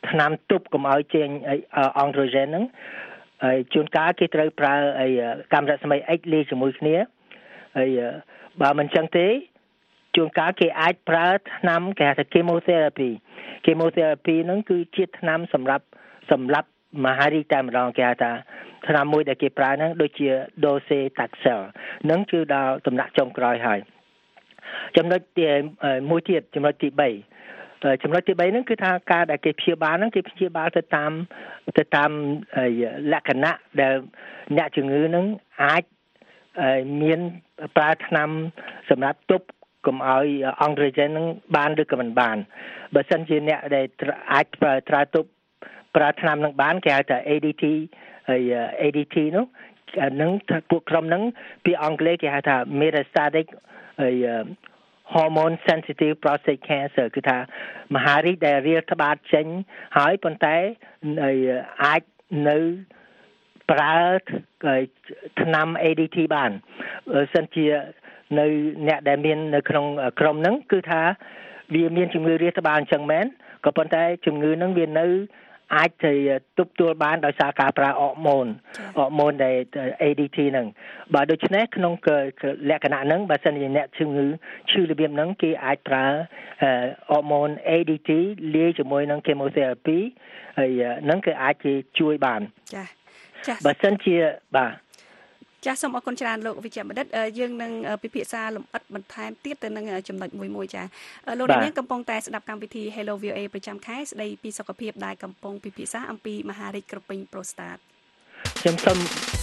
ថ្នាំទប់កុំឲ្យចេញអង់ដ្រូហ្សែនហ្នឹងហើយជួនកាលគេត្រូវប្រើអីកាំរស្មី X លាយជាមួយគ្នាហើយបើមិនចឹងទេជួនកាលគេអាចប្រើថ្នាំគេហៅថា chemotherapy chemotherapy ហ្នឹងគឺជាថ្នាំសម្រាប់សម្រាប់មហារីកតែម្ដងគេហៅថាថ្នាំមួយដែលគេប្រើហ្នឹងដូចជា docetaxel ហ្នឹងគឺដល់ដំណាក់ចុងក្រោយហើយចំណុចទីមួយទៀតចំណុចទី3ចំណុចទី3ហ្នឹងគឺថាការដែលគេព្យាបាលហ្នឹងគេព្យាបាលទៅតាមទៅតាមលក្ខណៈដែលអ្នកជំងឺហ្នឹងអាចមានប្រើថ្នាំសម្រាប់ទប់កុំឲ្យអង់ដ្រូហ្សែនហ្នឹងបានឬក៏មិនបានបើសិនជាអ្នកដែលអាចប្រើត្រាទប់ប្រើថ្នាំហ្នឹងបានគេហៅថា A D T ហើយ A D T នោះហ្នឹងពួកក្រុមហ្នឹងពីអង់គ្លេសគេហៅថា metastatic ហើយ hormone sensitive prostate cancer គឺថាមហារីកដែលរាលត្បាតចេញហើយប៉ុន្តែអាចនៅប្រើថ្នាំ A D T បានបើសិនជានៅអ្នកដែលមាននៅក្នុងក្រុមហ្នឹងគឺថាវាមានជំងឺរាលត្បាតអញ្ចឹងមែនក៏ប៉ុន្តែជំងឺហ្នឹងវានៅអាចទៅទប់ទល់បានដោយសារការប្រើអរម៉ូនអរម៉ូនដែល A D T ហ្នឹងបើដូច្នេះក្នុងលក្ខណៈហ្នឹងបើសិនជាអ្នកជំងឺឈឺរបៀបហ្នឹងគេអាចប្រើអរម៉ូន A D T លាយជាមួយនឹង chemotherapy ហើយហ្នឹងគឺអាចជួយបានចាចាបើសិនជាបាទចាសសូមអរគុណច្រើនលោកវិជ្ជបណ្ឌិតយើងនឹងពិភាក្សាលម្អិតបន្ថែមទៀតទៅនឹងចំណុចមួយមួយចាលោកនាងកំពុងតែស្ដាប់កម្មវិធី Hello វី អូ អេ ប្រចាំខែស្ដីពីសុខភាពដែលកំពុងពិភាក្សាអំពីមហារីកក្រពេញប្រូស្តាតខ្ញុំសូម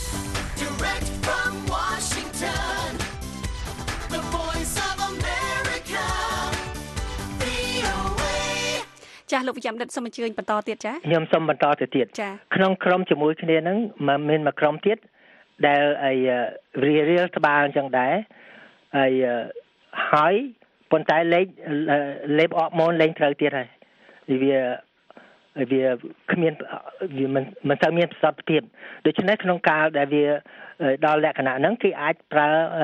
Direct from Washington The Voice of America វី អូ เอចាសលោកវិជ្ជបណ្ឌិតសូមអញ្ជើញបន្តទៀតចាខ្ញុំសូមបន្តទៅទៀតក្នុងក្រុមជាមួយគ្នាហ្នឹងមានមួយក្រុមទៀតដែលអីរៀលរៀលត្បាល់អញ្ចឹងដែរហើយហើយប៉ុន្តែលេខលេបអរម៉ូនលេងត្រូវទៀតហើយវាវាគ្មានវាមិនមិនទៅមានប្រសិទ្ធភាពដូច្នេះក្នុងកាលដែលវាដល់លក្ខណៈហ្នឹងគេអាចប្រើ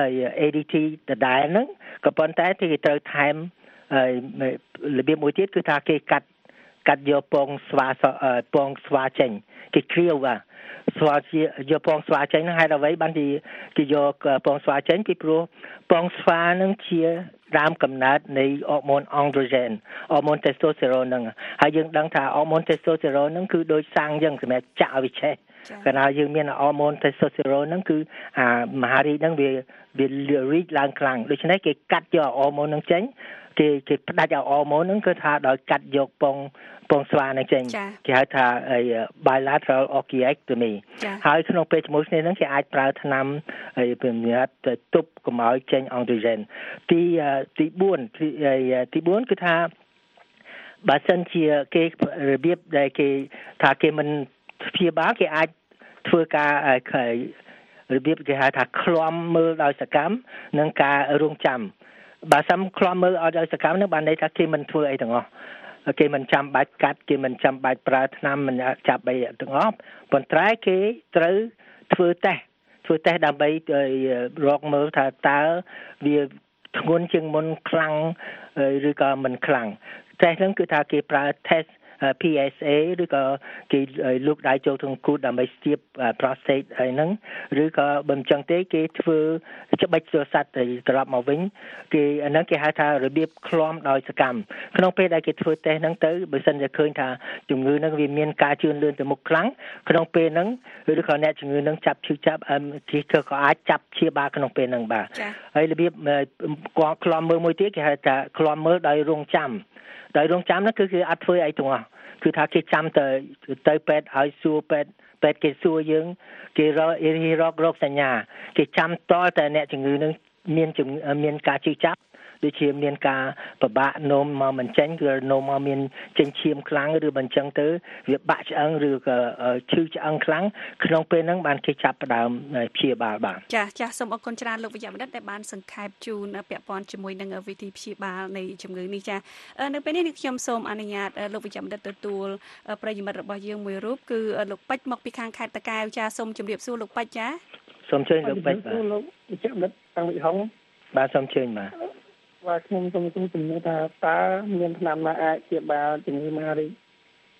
A D T ដដែលហ្នឹងក៏ប៉ុន្តែគេត្រូវថែមរបៀបមួយទៀតគឺថាគេកាត់កាត់យកពងស្វាពងស្វាចេញគេគ្រាវបាទស្វាជាយកពងស្វាចេញហ្នឹងហេតុអ្វីបានគេយកពងស្វាចេញពីព្រោះពងស្វាហ្នឹងជាដើមកំណើតនៃអរម៉ូនអង់ដ្រូហ្សែនអរម៉ូនតេស្តូស្តេរ៉ូនហ្នឹងហើយយើងដឹងថាអរម៉ូនតេស្តូស្តេរ៉ូនហ្នឹងគឺដូចសាំងយើងសម្រាប់ចាក់ឲ្យវាឆេះកាលណាយើងមានអរម៉ូនតេស្តូស្តេរ៉ូនហ្នឹងគឺអាមហារីកហ្នឹងវាវារីកឡើងខ្លាំងដូច្នេះគេកាត់យកអរម៉ូនហ្នឹងចេញគេគេផ្ដាច់អរម៉ូនហ្នឹងគឺថាដោយកាត់យកពងពងស្វាហ្នឹងចេញគេហៅថា bilateral orchiectomy ហើយក្នុងពេលជាមួយគ្នាហ្នឹងគេអាចប្រើថ្នាំហើយពីសម្រាប់ទប់កុំឲ្យចេញអង់ដ្រូហ្សែនទីទី4ទី4គឺថាបើសិនជាគេរបៀបដែលគេថាគេមិនព្យាបាលគេអាចធ្វើការរបៀបគេហៅថាឃ្លាំមើលដោយសកម្មនិងការរងចាំបើសំឃ្លាំមើលឲ្យដោយសកម្មនឹងបានន័យថាគេមិនធ្វើអីទាំងអស់គេមិនចាំបាច់កាត់គេមិនចាំបាច់ប្រើថ្នាំមិនចាប់អីទាំងអស់ប៉ុន្តែគេត្រូវធ្វើតេស្តធ្វើតេស្តដើម្បីរកមើលថាតើវាធ្ងន់ជាងមុនខ្លាំងឬក៏មិនខ្លាំងតេស្តហ្នឹងគឺថាគេប្រើ test P S A ឬក៏គេលូកដៃចូលក្នុងគូតដើម្បីស្ទាប prostate ហើយហ្នឹងឬក៏បើមិនចឹងទេគេធ្វើច្បិចសត្វទៅត្រឡប់មកវិញគេអាហ្នឹងគេហៅថារបៀបឃ្លាំដោយសកម្មក្នុងពេលដែលគេធ្វើតេស្តហ្នឹងទៅបើសិនជាឃើញថាជំងឺហ្នឹងវាមានការជឿនលឿនទៅមុខខ្លាំងក្នុងពេលហ្នឹងឬក៏អ្នកជំងឺហ្នឹងចាប់ឈឺចាប់គេក៏អាចចាប់ព្យាបាលក្នុងពេលហ្នឹងបាទហើយរបៀបឃ្លាំមើលមួយទៀតគេហៅថាឃ្លាំមើលដោយរងចាំដោយរងចាំនោះគឺគេអត់ធ្វើអីទាំងអស់គឺថាគេចាំទៅទៅពេទ្យឲ្យសួរពេទ្យពេទ្យគេសួរយើងគេរករករោគសញ្ញាគេចាំតតែអ្នកជំងឺនឹងមានមានការជឿចាប់ដូចជាមានការប្របាក់នោមមកមិនចេញគឺនោមមកមានចេញឈាមខ្លាំងឬមិនចឹងទៅវាបាក់ឆ្អឹងឬក៏ឈឺឆ្អឹងខ្លាំងក្នុងពេលហ្នឹងបានគេចាប់ផ្ដើមព្យាបាលបានចាចាសូមអរគុណច្រើនលោកវិជ្ជបណ្ឌិតដែលបានសង្ខេបជូនពាក់ព័ន្ធជាមួយនឹងវិធីព្យាបាលនៃជំងឺនេះចានៅពេលនេះខ្ញុំសូមអនុញ្ញាតលោកវិជ្ជបណ្ឌិតទទួលប្រិយមិត្តរបស់យើងមួយរូបគឺលោកពេជ្រមកពីខាងខេត្តតាកែវចាសូមជម្រាបសួរលោកពេជ្រចាសូមជើញលោកពេជ្របាទលោកវិជ្ជបណ្ឌិតតាំងវិហុងបាទសូមជើញបាទបាទខ្ញុំសូមជំរាបថាតើមានថ្នាំណាអាចព្យាបាលជំងឺមហារីក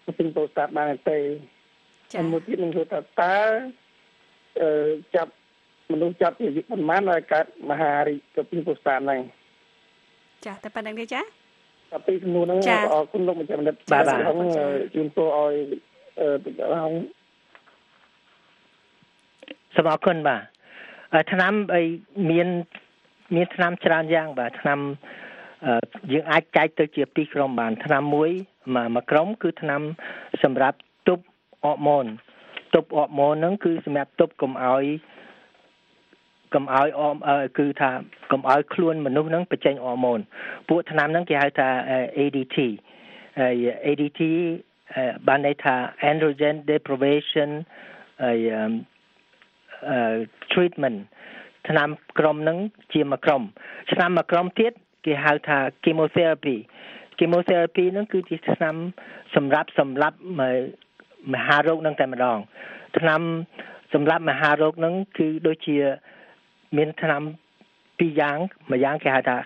ពីពោធិ៍សាត់បានទេចា៎មួយទៀតនឹងថាតើអឺចាប់មនុស្សចាប់ជាប៉ុន្មានឲ្យកើតមហារីកពីពោធិ៍សាត់ហ្នឹងចាតែប៉ុណ្្នឹងទេចាតែពីសំណួរហ្នឹងអរគុណលោកបញ្ជាបណ្ឌិតបាទខ្ញុំជូនពរឲ្យអឺសូមអរគុណបាទឆ្នាំអីមានមានឆ្នាំច្រើនយ៉ាងបាទឆ្នាំយើងអាចចែកទៅជាពីរក្រុមបានឆ្នាំមួយមួយក្រុមគឺឆ្នាំសម្រាប់ទប់អរម៉ូនទប់អរម៉ូនហ្នឹងគឺសម្រាប់ទប់កុំឲ្យកុំឲ្យអមគឺថាកុំឲ្យខ្លួនមនុស្សហ្នឹងបញ្ចេញអរម៉ូនពួកថ្នាំហ្នឹងគេហៅថា A D T A D T បានន័យថា androgen deprivation treatment ថ្នាំក្រុមហ្នឹងជាមួយក្រុមឆ្នាំមួយក្រុមទៀតគេហៅថា chemotherapy chemotherapy ហ្នឹងគឺជាថ្នាំសម្រាប់សម្លាប់មហារោគហ្នឹងតែម្ដងថ្នាំសម្រាប់មហារោគហ្នឹងគឺដូចជាមានថ្នាំពីរយ៉ាងមួយយ៉ាងគេហៅថា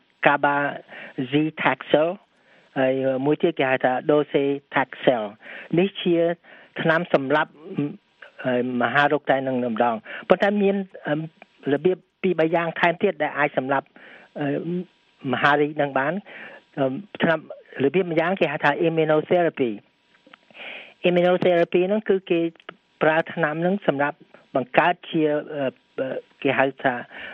Cabazitaxel ហើយមួយទៀតគេហៅថា Docetaxel នេះជាថ្នាំសម្រាប់មហារោគតែនឹងម្ដងប៉ុន្តែមានរបៀបពីរបីយ៉ាងថែមទៀតដែលអាចសម្រាប់មហារីកនឹងបានថ្នាំរបៀបមួយយ៉ាងគេហៅថា immunotherapy immunotherapy ហ្នឹងគឺគេប្រើថ្នាំហ្នឹងសម្រាប់បង្កើតជាគេហៅថា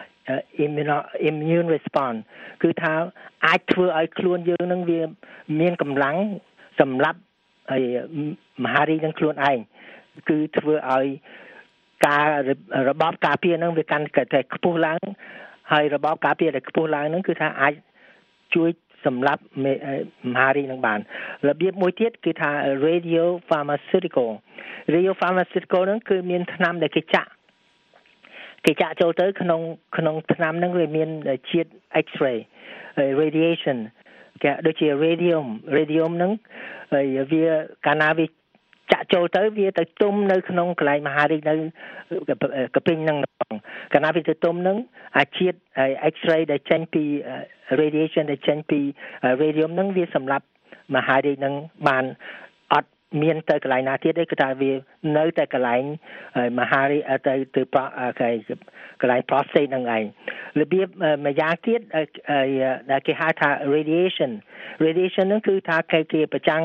immune response គឺថាអាចធ្វើឲ្យខ្លួនយើងនឹងវាមានកម្លាំងសម្រាប់ហើយមហារីកនឹងខ្លួនឯងគឺធ្វើឲ្យការរបបការពារនឹងវាកាន់តែខ្ពស់ឡើងហើយរបបការពារដែលខ្ពស់ឡើងនឹងគឺថាអាចជួយសម្រាប់មហារីកនឹងបានរបៀបមួយទៀតគឺថា radio pharmaceutical radio pharmaceutical ហ្នឹងគឺមានថ្នាំដែលគេចាក់គេចាក់ចូលទៅក្នុងក្នុងថ្នាំហ្នឹងវាមានជាតិ X-ray radiation គេដូចជា radium radium ហ្នឹងហើយវាកាលណាវាចាក់ចូលទៅវាទៅទុំនៅក្នុងកន្លែងមហារីកនៅកពេញហ្នឹងកាលណាវាទៅទុំហ្នឹងអាជាតិ X-ray ដែលចេញពី radiation ដែលចេញពី radium ហ្នឹងវាសម្រាប់មហារីកហ្នឹងបានអត់មានទៅកន្លែងណាទៀតទេគឺថាវានៅតែកន្លែងមហារីកទៅទៅកន្លែង prostate ហ្នឹងឯងរបៀបមួយយ៉ាងទៀតដែលគេហៅថា radiation radiation ហ្នឹងគឺថាគេគេប្រចាំង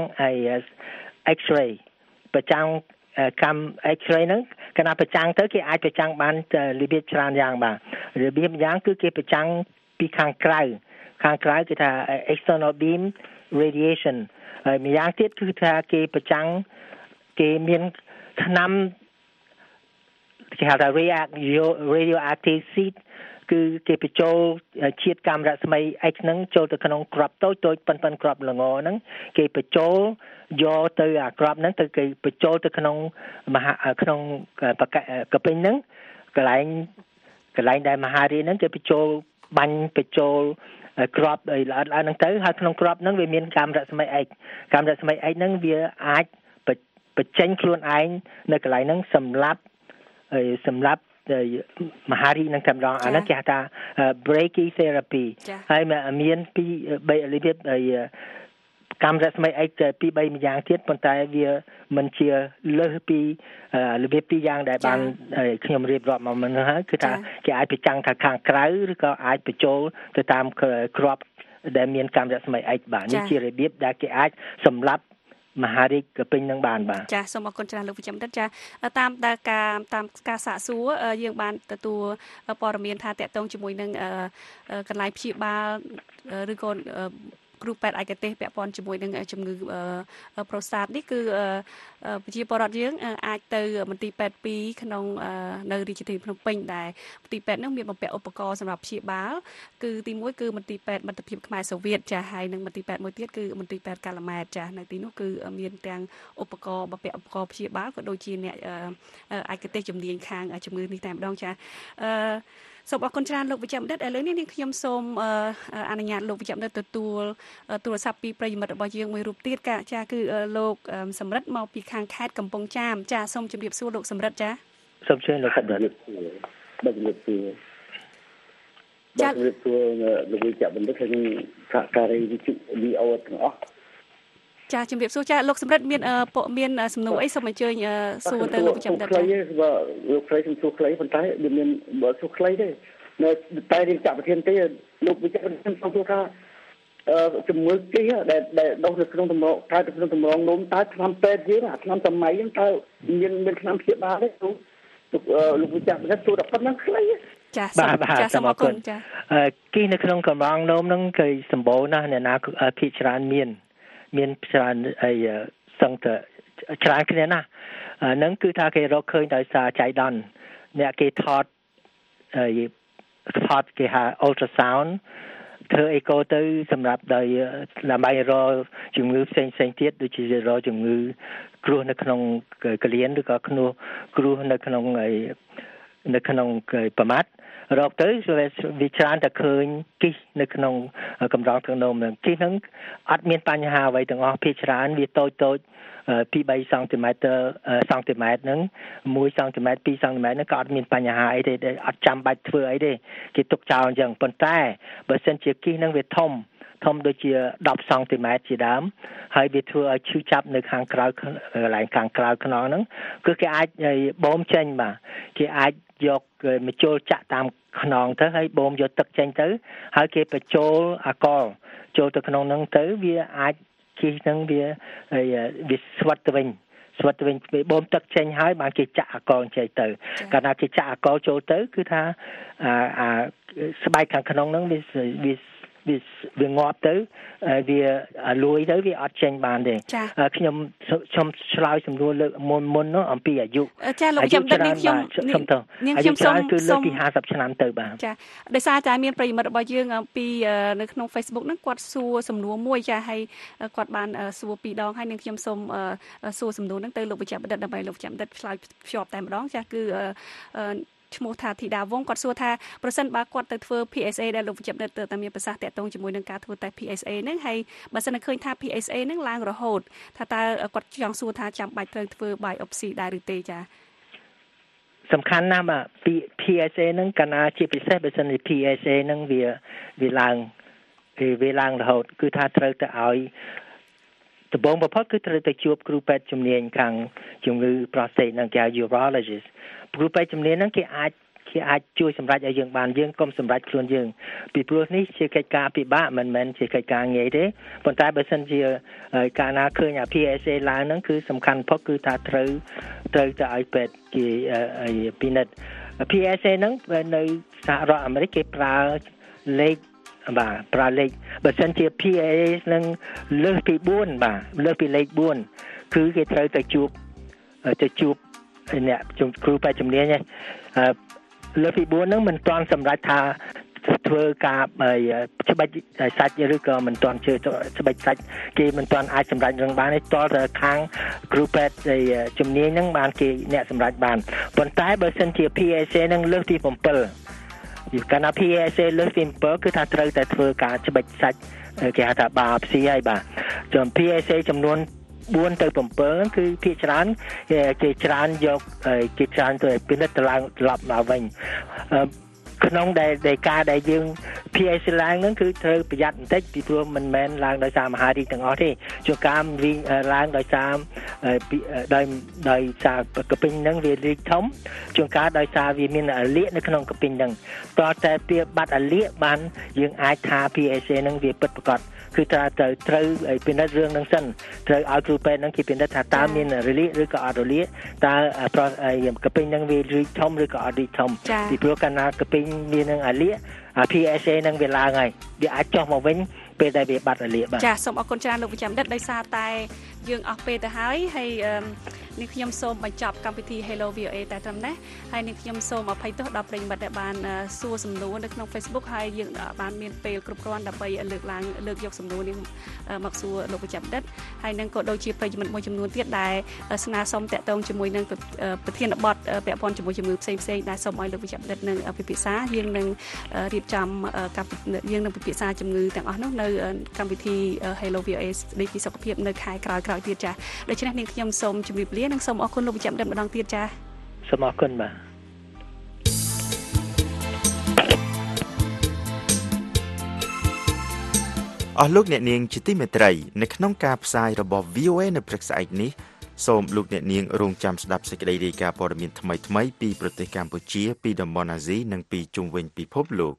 X-ray ប្រចាំងកម្ម X-ray ហ្នឹងកាលណាប្រចាំងទៅគេអាចប្រចាំងបានរបៀបច្រើនយ៉ាងបាទរបៀបយ៉ាងគឺគេប្រចាំងពីខាងក្រៅខាងក្រៅគឺថា external beam radiation ហើយម្យ៉ាងទៀតគឺថាគេប្រចាំងគេមានថ្នាំគេហៅថា radioactive seed គឺគេបញ្ចូលជាតិកាំរស្មី X ហ្នឹងចូលទៅក្នុងគ្រាប់តូចតូចប៉ុនប៉ុនគ្រាប់ល្ងហ្នឹងគេបញ្ចូលយកទៅអាគ្រាប់ហ្នឹងទៅគេបញ្ចូលទៅក្នុងមហាក្នុងកពេញហ្នឹងកន្លែងកន្លែងដែលមហារីហ្នឹងគេបញ្ចូលបាញ់បញ្ចូលគ្រាប់ឲ្យល្អិតៗហ្នឹងទៅហើយក្នុងគ្រាប់ហ្នឹងវាមានកាំរស្មី X កាំរស្មី X ហ្នឹងវាអាចបញ្ចេញខ្លួនឯងនៅកន្លែងហ្នឹងសម្រាប់សម្រាប់មហារីកនឹងតែម្ដងអាហ្នឹងគេហៅថា brachytherapy ហើយមានពីររបៀបកម្មរស្មី X ពីរបីម្យ៉ាងទៀតប៉ុន្តែវាមិនជាលើសពីរបៀបពីរយ៉ាងដែលបានខ្ញុំរៀបរាប់មកមុនហ្នឹងហើយគឺថាគេអាចប្រចាំងថាខាងក្រៅឬក៏អាចបញ្ចូលទៅតាមគ្រាប់ដែលមានកម្មរស្មី X បាទនេះជារបៀបដែលគេអាចសម្រាប់មហារីកកពេញនឹងបានបាទចាសូមអរគុណច្រើនលោកវិជ្ជបណ្ឌិតចាតាមដែលការតាមការសាកសួរយើងបានទទួលព័ត៌មានថាតកតងជាមួយនឹងកន្លែងព្យាបាលឬក៏គ្រូពេទ្យឯកទេសពាក់ព័ន្ធជាមួយនឹងជំងឺប្រូស្តាតនេះគឺប្រជាពលរដ្ឋយើងអាចទៅមន្ទីរពេទ្យពីរក្នុងនៅរាជធានីភ្នំពេញដែលមន្ទីរពេទ្យនោះមានបំពាក់ឧបករណ៍សម្រាប់ព្យាបាលគឺទីមួយគឺមន្ទីរពេទ្យមិត្តភាពខ្មែរសូវៀតចាហើយនិងមន្ទីរពេទ្យមួយទៀតគឺមន្ទីរពេទ្យកាឡាម៉ែតចានៅទីនោះគឺមានទាំងឧបករណ៍បំពាក់ឧបករណ៍ព្យាបាលក៏ដូចជាអ្នកឯកទេសជំនាញខាងជំងឺនេះតែម្ដងចាអឺសូមអរគុណច្រើនលោកវិជ្ជបណ្ឌិតឥឡូវនេះនាងខ្ញុំសូមអនុញ្ញាតលោកវិជ្ជបណ្ឌិតទទួលទូរស័ព្ទពីប្រិយមិត្តរបស់យើងមួយរូបទៀតចាគឺលោកសំរិទ្ធមកពីខាងខេត្តកំពង់ចាមចាសូមជម្រាបសួរលោកសំរិទ្ធចាសូមជឿលោកសំរិទ្ធបាទបាទលោកសួរចាលោកវិជ្ជបណ្ឌិតហើយសហការីវិទ្យុ វី អូ ទាំងអស់ចាជំរាបសួរចាលោកសម្រិទ្ធមានមានសំណួរអីសូមអញ្ជើញសួរទៅលោកប្រចាំដិតចាលោកស្រីសំសួរខ្លីប៉ុន្តែវាមានបើសួរខ្លីទេនៅតែរៀបចាក់ប្រធានទេលោកវិជ្ជាខ្ញុំសូមសួរថាអឺជំងឺគីដែលដែលដុះនៅក្នុងតម្រងតើក្នុងតម្រងនំតើថ្នាំពេទ្យយើងអាថ្នាំសម័យហ្នឹងតើមានមានថ្នាំព្យាបាលទេលោកលោកវិជ្ជាប្រធានសួរដល់ប៉ុណ្ណឹងខ្លីចាចាសូមអរគុណចាអឺគីនៅក្នុងកម្រងនំហ្នឹងគឺសម្បូរណាស់អ្នកណាភាគច្រើនមានមានច្រើនអីសឹងតែច្រើនគ្នាណាស់ហ្នឹងគឺថាគេរកឃើញដោយសារចៃដន្យអ្នកគេថតអីថតគេហៅ ultrasound ធ្វើអេកូទៅសម្រាប់ដោយដើម្បីរកជំងឺផ្សេងផ្សេងទៀតដូចជារកជំងឺគ្រោះនៅក្នុងកលៀនឬក៏គ្រោះគ្រោះនៅក្នុងនៅក្នុងប្រមាត់រកទៅវាច្រើនតែឃើញគិសនៅក្នុងកម្រងទឹកនោមនឹងគិសហ្នឹងអត់មានបញ្ហាអ្វីទាំងអស់ភាគច្រើនវាតូចតូចពីបីសង់ទីម៉ែត្រសង់ទីម៉ែត្រហ្នឹងមួយសង់ទីម៉ែត្រពីរសង់ទីម៉ែត្រហ្នឹងក៏អត់មានបញ្ហាអីទេអត់ចាំបាច់ធ្វើអីទេគេទុកចោលអញ្ចឹងប៉ុន្តែបើសិនជាគិសហ្នឹងវាធំធំដូចជាដប់សង់ទីម៉ែត្រជាដើមហើយវាធ្វើឲ្យឈឺចាប់នៅខាងក្រៅកន្លែងខាងក្រៅខ្នងហ្នឹងគឺគេអាចបូមចេញបាទគេអាចយកមកចូលចាក់តាមខ្នងទៅហើយបូមយកទឹកចេញទៅហើយគេបញ្ចូលអាកុលចូលទៅក្នុងហ្នឹងទៅវាអាចគិសហ្នឹងវាវាស្វិតទៅវិញស្វិតទៅវិញពេលបូមទឹកចេញហើយបានគេចាក់អាកុលចេញទៅកាលណាគេចាក់អាកុលចូលទៅគឺថាអាអាស្បែកខាងក្នុងហ្នឹងវាវាវាវាងាប់ទៅវាលួយទៅវាអត់ចេញបានទេខ្ញុំខ្ញុំឆ្លើយសំណួរលើកមុនមុននោះអំពីអាយុចាលោកខ្ញុំដឹកនាងខ្ញុំនាងខ្ញុំសូមគឺលើកពីห้าสิบឆ្នាំទៅបាទចាដោយសារតែមានប្រិយមិត្តរបស់យើងអំពីនៅក្នុង Facebook ហ្នឹងគាត់សួរសំណួរមួយចាហើយគាត់បានសួរពីរដងហើយនាងខ្ញុំសូមសួរសំណួរហ្នឹងទៅលោកវិជ្ជបណ្ឌិតដើម្បីលោកវិជ្ជបណ្ឌិតឆ្លើយភ្ជាប់តែម្ដងចាគឺឈ្មោះថាធីតាវងគាត់សួរថាប្រសិនបើគាត់ទៅធ្វើ พี เอส เอ ដែលលោកវិជ្ជបណ្ឌិតតែមានប្រសាសន៍តាក់ទងជាមួយនឹងការធ្វើតេស្ត พี เอส เอ ហ្នឹងហើយបើសិនឃើញថា พี เอส เอ ហ្នឹងឡើងរហូតថាតើគាត់ចង់សួរថាចាំបាច់ត្រូវធ្វើ biopsy ដែរឬទេចាសំខាន់ណាស់បាទ พี เอส เอ ហ្នឹងកាលណាជាពិសេសបើសិនជា พี เอส เอ ហ្នឹងវាវាឡើងវាឡើងរហូតគឺថាត្រូវទៅឲ្យដំបូងបំផុតគឺត្រូវទៅជួបគ្រូពេទ្យជំនាញខាងជំងឺ prostate និងគេហៅ urologist គ្រូពេទ្យជំនាញហ្នឹងគេអាចគេអាចជួយសម្រេចឲ្យយើងបានយើងកុំសម្រេចខ្លួនយើងពីព្រោះនេះជាកិច្ចការពិបាកមិនមែនជាកិច្ចការងាយទេប៉ុន្តែបើសិនជាកាលណាឃើញអា พี เอส เอ ឡើងហ្នឹងគឺសំខាន់បំផុតគឺថាត្រូវត្រូវទៅឲ្យពេទ្យគេពិនិត្យ พี เอส เอ ហ្នឹងនៅសហរដ្ឋអាមេរិកគេប្រើលេខបាទប្រើលេខបើសិនជា พี เอ เอส នឹងលើសពីbốnបាទលើសពីលេខbốnគឺគេត្រូវទៅជួបទៅជួបអ្នកគ្រូពេទ្យជំនាញហ្នឹងលើសពីbốnហ្នឹងមិនទាន់សម្រេចថាធ្វើការច្បិចសាច់ឬក៏មិនទាន់ជឿច្បិចសាច់គេមិនទាន់អាចសម្រេចរឿងបានទេតទៅខាងគ្រូពេទ្យជំនាញហ្នឹងបានគេអ្នកសម្រេចបានប៉ុន្តែបើសិនជា พี เอส เอ ហ្នឹងលើសពី7កាលណា พี เอส เอ លើសពី7គឺថាត្រូវតែធ្វើការច្បិចសាច់គេហៅថា biopsy ហើយបាទចំ พี เอส เอ ចំនួនbốnទៅbảyគឺភាគច្រើនគេច្រើនយកគេច្រើនទៅពិនិត្យទៅឡើងត្រឡប់មកវិញក្នុងដែលដែលការដែលយើង พี เอส เอ ឡើងហ្នឹងគឺត្រូវប្រយ័ត្នបន្តិចពីព្រោះមិនមែនឡើងដោយសារមហារីកទាំងអស់ទេជួនកាលវិញឡើងដោយសារដោយដោយសារកពិញហ្នឹងវារីកធំជួនកាលដោយសារវាមានអាលៀកនៅក្នុងកពិញហ្នឹងតើតែពីបាត់អាលៀកបានយើងអាចថា พี เอส เอ ហ្នឹងវាពិតប្រាកដគឺថាត្រូវត្រូវពិនិត្យរឿងហ្នឹងសិនត្រូវឲ្យគ្រូពេទ្យហ្នឹងគេពិនិត្យថាតើមានរលាកឬក៏អត់រលាកតើកពិញហ្នឹងវារីកធំឬក៏អត់រីកធំពីព្រោះកាលណាកពិញមាននឹងអាលៀកអា พี เอส เอ ហ្នឹងវាឡើងហើយវាអាចចុះមកវិញពេលដែលវាបាត់អាលៀកបាទចាសូមអរគុណច្រើនលោកវិជ្ជបណ្ឌិតដោយសារតែយើងអស់ពេលទៅហើយហើយនេះខ្ញុំសូមបញ្ចប់កម្មវិធី Hello វី អូ เอ តែត្រឹមនេះហើយនេះខ្ញុំសូមអភ័យទោសដល់ប្រិយមិត្តដែលបានសួរសំណួរនៅក្នុង Facebook ហើយយើងបានមានពេលគ្រប់គ្រាន់ដើម្បីលើកឡើងលើកយកសំណួរនេះមកសួរលោកវិជ្ជបណ្ឌិតហើយនឹងក៏ដូចជាប្រិយមិត្តមួយចំនួនទៀតដែលស្នើសុំតាក់ទងជាមួយនឹងប្រធានបទពាក់ព័ន្ធជាមួយជំងឺផ្សេងផ្សេងដែលសូមឲ្យលោកវិជ្ជបណ្ឌិតនឹងពិភាក្សាយើងនឹងរៀបចំយើងនឹងពិភាក្សាជំងឺទាំងអស់នោះនៅកម្មវិធី Hello វី អូ เอ ស្ដីពីសុខភាពនៅខែក្រោយៗទៀតចាដូច្នេះនាងខ្ញុំសូមជម្រាបលានិងសូមអរគុណលោកវិជ្ជបណ្ឌិតម្ដងទៀតចាសូមអរគុណបាទអស់លោកអ្នកនាងជាទីមេត្រីនៅក្នុងការផ្សាយរបស់ វី អូ เอ នៅព្រឹកស្អែកនេះសូមលោកអ្នកនាងរងចាំស្ដាប់សេចក្តីរាយការណ៍ព័ត៌មានថ្មីៗពីប្រទេសកម្ពុជាពីតំបន់អាស៊ីនិងពីជុំវិញពិភពលោក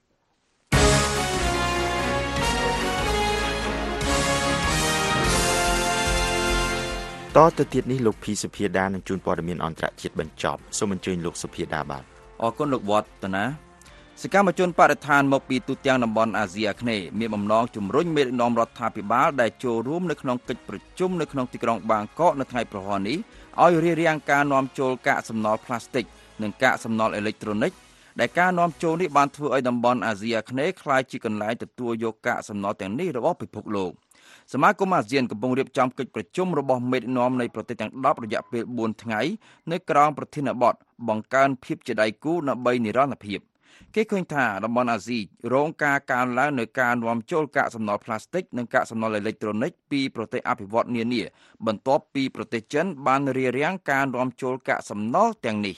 តទៅទៀតនេះលោកភីសុភាដានឹងជូនព័ត៌មានអន្តរជាតិបញ្ចប់សូមអញ្ជើញលោកសុភាដាបាទអរគុណលោកវត្តតាណាសកម្មជនបរិស្ថានមកពីទូទាំងតំបន់អាស៊ីអាគ្នេយ៍មានបំណងជំរុញមេដឹកនាំរដ្ឋាភិបាលដែលចូលរួមនៅក្នុងកិច្ចប្រជុំនៅក្នុងទីក្រុងបាងកកនៅថ្ងៃប្រហ័ននេះឲ្យរារាំងការនាំចូលកាកសំណល់ផ្លាស្ទិកនិងកាកសំណល់អេឡិចត្រូនិកដែលការនាំចូលនេះបានធ្វើឲ្យតំបន់អាស៊ីអាគ្នេយ៍ក្លាយជាកន្លែងទទួលយកកាកសំណល់ទាំងនេះរបស់ពិភពលោកសមាគមអាស៊ានកំពុងរៀបចំកិច្ចប្រជុំរបស់មេដឹកនាំនៃប្រទេសទាំងដប់រយៈពេលបួនថ្ងៃនៅក្រោមប្រធានបទបង្កើនភាពជាដៃគូដើម្បីនិរន្តរភាពគេឃើញថាតំបន់អាស៊ីរងការកើនឡើងនៃការនាំចូលកាកសំណល់ផ្លាស្ទិកនិងកាកសំណល់អេឡិចត្រូនិកពីប្រទេសអភិវឌ្ឍន៍នានាបន្ទាប់ពីប្រទេសចិនបានរារាំងការនាំចូលកាកសំណល់ទាំងនេះ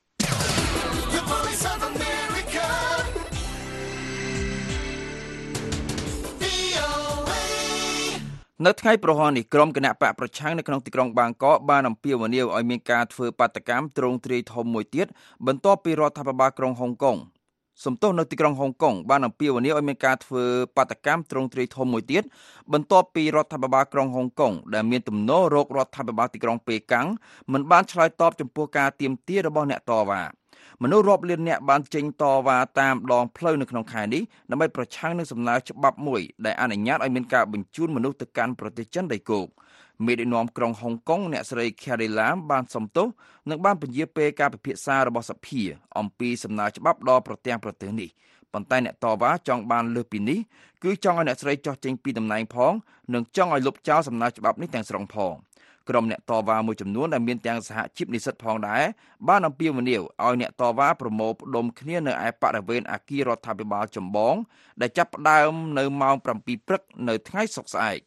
នៅថ្ងៃប្រហ័ននេះក្រុមគណៈបកប្រឆាំងនៅក្នុងទីក្រុងបាងកកបានអំពាវនាវឲ្យមានការធ្វើបាតកម្មទ្រង់ទ្រាយធំមួយទៀតបន្ទាប់ពីរដ្ឋាភិបាលក្រុងហុងកុងសំទោសនៅទីក្រុងហុងកុងបានអំពាវនាវឲ្យមានការធ្វើបាតកម្មទ្រង់ទ្រាយធំមួយទៀតបន្ទាប់ពីរដ្ឋាភិបាលក្រុងហុងកុងដែលមានទំនោររករដ្ឋាភិបាលទីក្រុងប៉េកាំងមិនបានឆ្លើយតបចំពោះការទាមទាររបស់អ្នកតវ៉ាមនុស្សរាប់លានអ្នកបានចេញតវ៉ាតាមដងផ្លូវនៅក្នុងខែនេះដើម្បីប្រឆាំងនឹងសំណើច្បាប់មួយដែលអនុញ្ញាតឲ្យមានការបញ្ជូនមនុស្សទៅកាន់ប្រទេសចិនដីគោកមេដឹកនាំក្រុងហុងកុងអ្នកស្រី Carrie Lam បានសំទោសនិងបានពន្យាពេលការពិភាក្សារបស់សភាអំពីសំណើច្បាប់ដល់ប្រទេសប្រទេសនេះប៉ុន្តែអ្នកតវ៉ាចង់បានលើសពីនេះគឺចង់ឲ្យអ្នកស្រីចោះចេញពីតំណែងផងនិងចង់ឲ្យលុបចោលសំណើច្បាប់នេះទាំងស្រុងផងក្រុមអ្នកតវ៉ាមួយចំនួនដែលមានទាំងសហជីពនិស្សិតផងដែរបានអំពាវនាវឲ្យអ្នកតវ៉ាប្រមូលផ្ដុំគ្នានៅឯបរិវេណអគាររដ្ឋាភិបាលចម្បងដែលចាប់ផ្ដើមនៅម៉ោងប្រាំពីរព្រឹកនៅថ្ងៃសុក្រស្អែក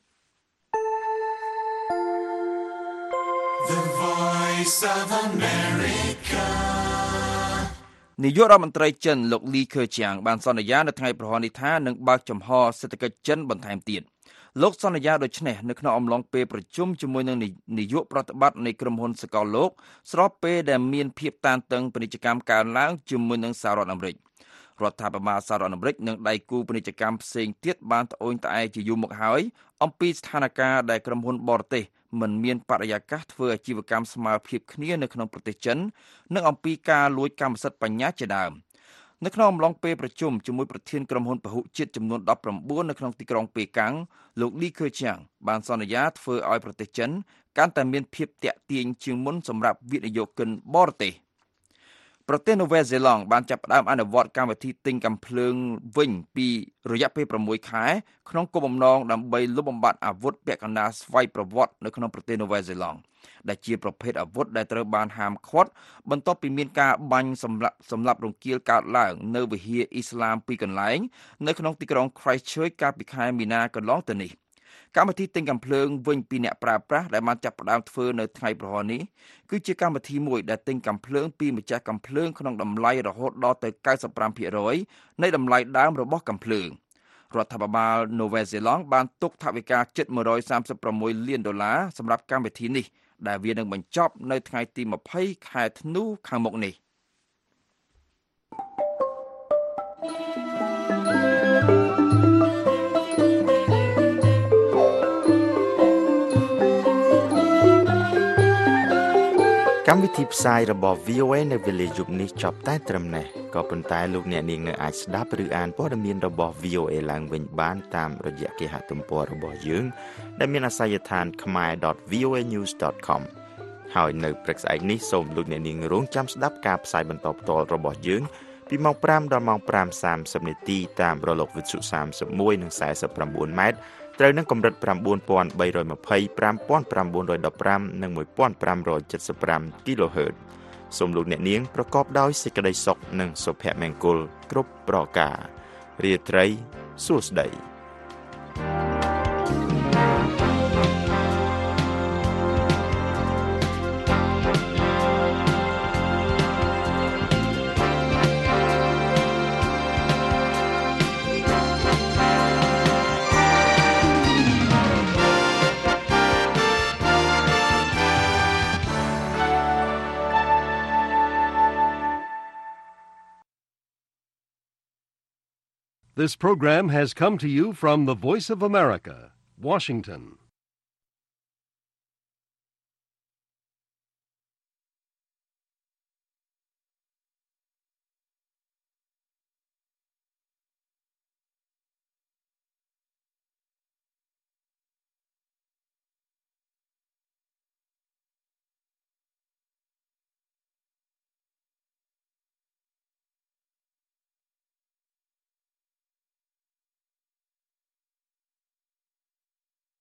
The Voice of America នាយករដ្ឋមន្ត្រីចិនលោកលីខឺជាងបានសន្យានៅថ្ងៃប្រហ័ននេះថានឹងបើកចំហសេដ្ឋកិច្ចចិនបន្ថែមទៀតលោកសន្យាដូចនេះនៅក្នុងអំឡុងពេលប្រជុំជាមួយនឹងនាយកប្រតិបត្តិនៃក្រុមហ៊ុនសកលលោកស្របពេលដែលមានភាពតានតឹងពាណិជ្ជកម្មកើនឡើងជាមួយនឹងសហរដ្ឋអាមេរិករដ្ឋាភិបាលសហរដ្ឋអាមេរិកនិងដៃគូពាណិជ្ជកម្មផ្សេងទៀតបានត្អូញត្អែជាយូរមកហើយអំពីស្ថានភាពដែលក្រុមហ៊ុនបរទេសមិនមានបរិយាកាសធ្វើអាជីវកម្មស្មើភាពគ្នានៅក្នុងប្រទេសចិននិងអំពីការលួចកម្មសិទ្ធិបញ្ញាជាដើមនៅក្នុងអំឡុងពេលប្រជុំជាមួយប្រធានក្រុមហ៊ុនពហុជាតិចំនួនដប់ប្រាំបួននៅក្នុងទីក្រុងប៉េកាំងលោកលីខឺជាងបានសន្យាធ្វើឲ្យប្រទេសចិនកាន់តែមានភាពតាក់ទាញជាងមុនសម្រាប់វិនិយោគិនបរទេសប្រទេសនូវែលសេឡង់បានចាប់ផ្ដើមអនុវត្តកម្មវិធីទិញកាំភ្លើងវិញពីរយៈពេលប្រាំមួយខែក្នុងគោលបំណងដើម្បីលុបបំបាត់អាវុធពាក់កណ្ដាលស្វ័យប្រវត្តិនៅក្នុងប្រទេសនូវែលសេឡង់ដែលជាប្រភេទអាវុធដែលត្រូវបានហាមឃាត់បន្ទាប់ពីមានការបាញ់សម្លាប់សម្លាប់រង្គាលកើតឡើងនៅវិហារអ៊ីស្លាមពីរកន្លែងនៅក្នុងទីក្រុង Christchurch កាលពីខែមីនាកន្លងទៅនេះកម្មវិធីទិញកាំភ្លើងវិញពីអ្នកប្រើប្រាស់ដែលបានចាប់ផ្ដើមធ្វើនៅថ្ងៃប្រហ័ននេះគឺជាកម្មវិធីមួយដែលទិញកាំភ្លើងពីម្ចាស់កាំភ្លើងក្នុងតម្លៃរហូតដល់ទៅកៅសិបប្រាំភាគរយនៃតម្លៃដើមរបស់កាំភ្លើងរដ្ឋាភិបាលនូវែលសេឡង់បានទុកថវិកាជិតមួយរយសាមសិបប្រាំមួយលានដុល្លារសម្រាប់កម្មវិធីនេះដែលវានឹងបញ្ចប់នៅថ្ងៃទីម្ភៃខែធ្នូខាងមុខនេះកម្មវិធីផ្សាយរបស់ វី អូ เอ នៅវេលាយប់នេះចប់តែត្រឹមនេះក៏ប៉ុន្តែលោកអ្នកនាងនៅអាចស្ដាប់ឬអានព័ត៌មានរបស់ វី អូ เอ ឡើងវិញបានតាមរយៈគេហទំព័ររបស់យើងដែលមានអាសយដ្ឋាន khmae dot v o a news dot com ហើយនៅព្រឹកស្អែកនេះសូមលោកអ្នកនាងរងចាំស្ដាប់ការផ្សាយបន្តផ្ទាល់របស់យើងពីម៉ោងប្រាំដល់ម៉ោងប្រាំសាមសិបនាទីតាមរលកវិទ្យុសាមសិបមួយនិងសែសិបប្រាំបួនម៉ែត្រត្រូវនឹងកម្រិតប្រាំបួនពាន់បីរយម្ភៃ ប្រាំពាន់ប្រាំបួនរយដប់ប្រាំនិងមួយពាន់ប្រាំរយседសិបប្រាំ kHz សូមលោកអ្នកនាងប្រកបដោយសេចក្តីសុខនិងសុភមង្គលគ្រប់ប្រការរាត្រីសួស្តី This program has come to you from the Voice of America, Washington.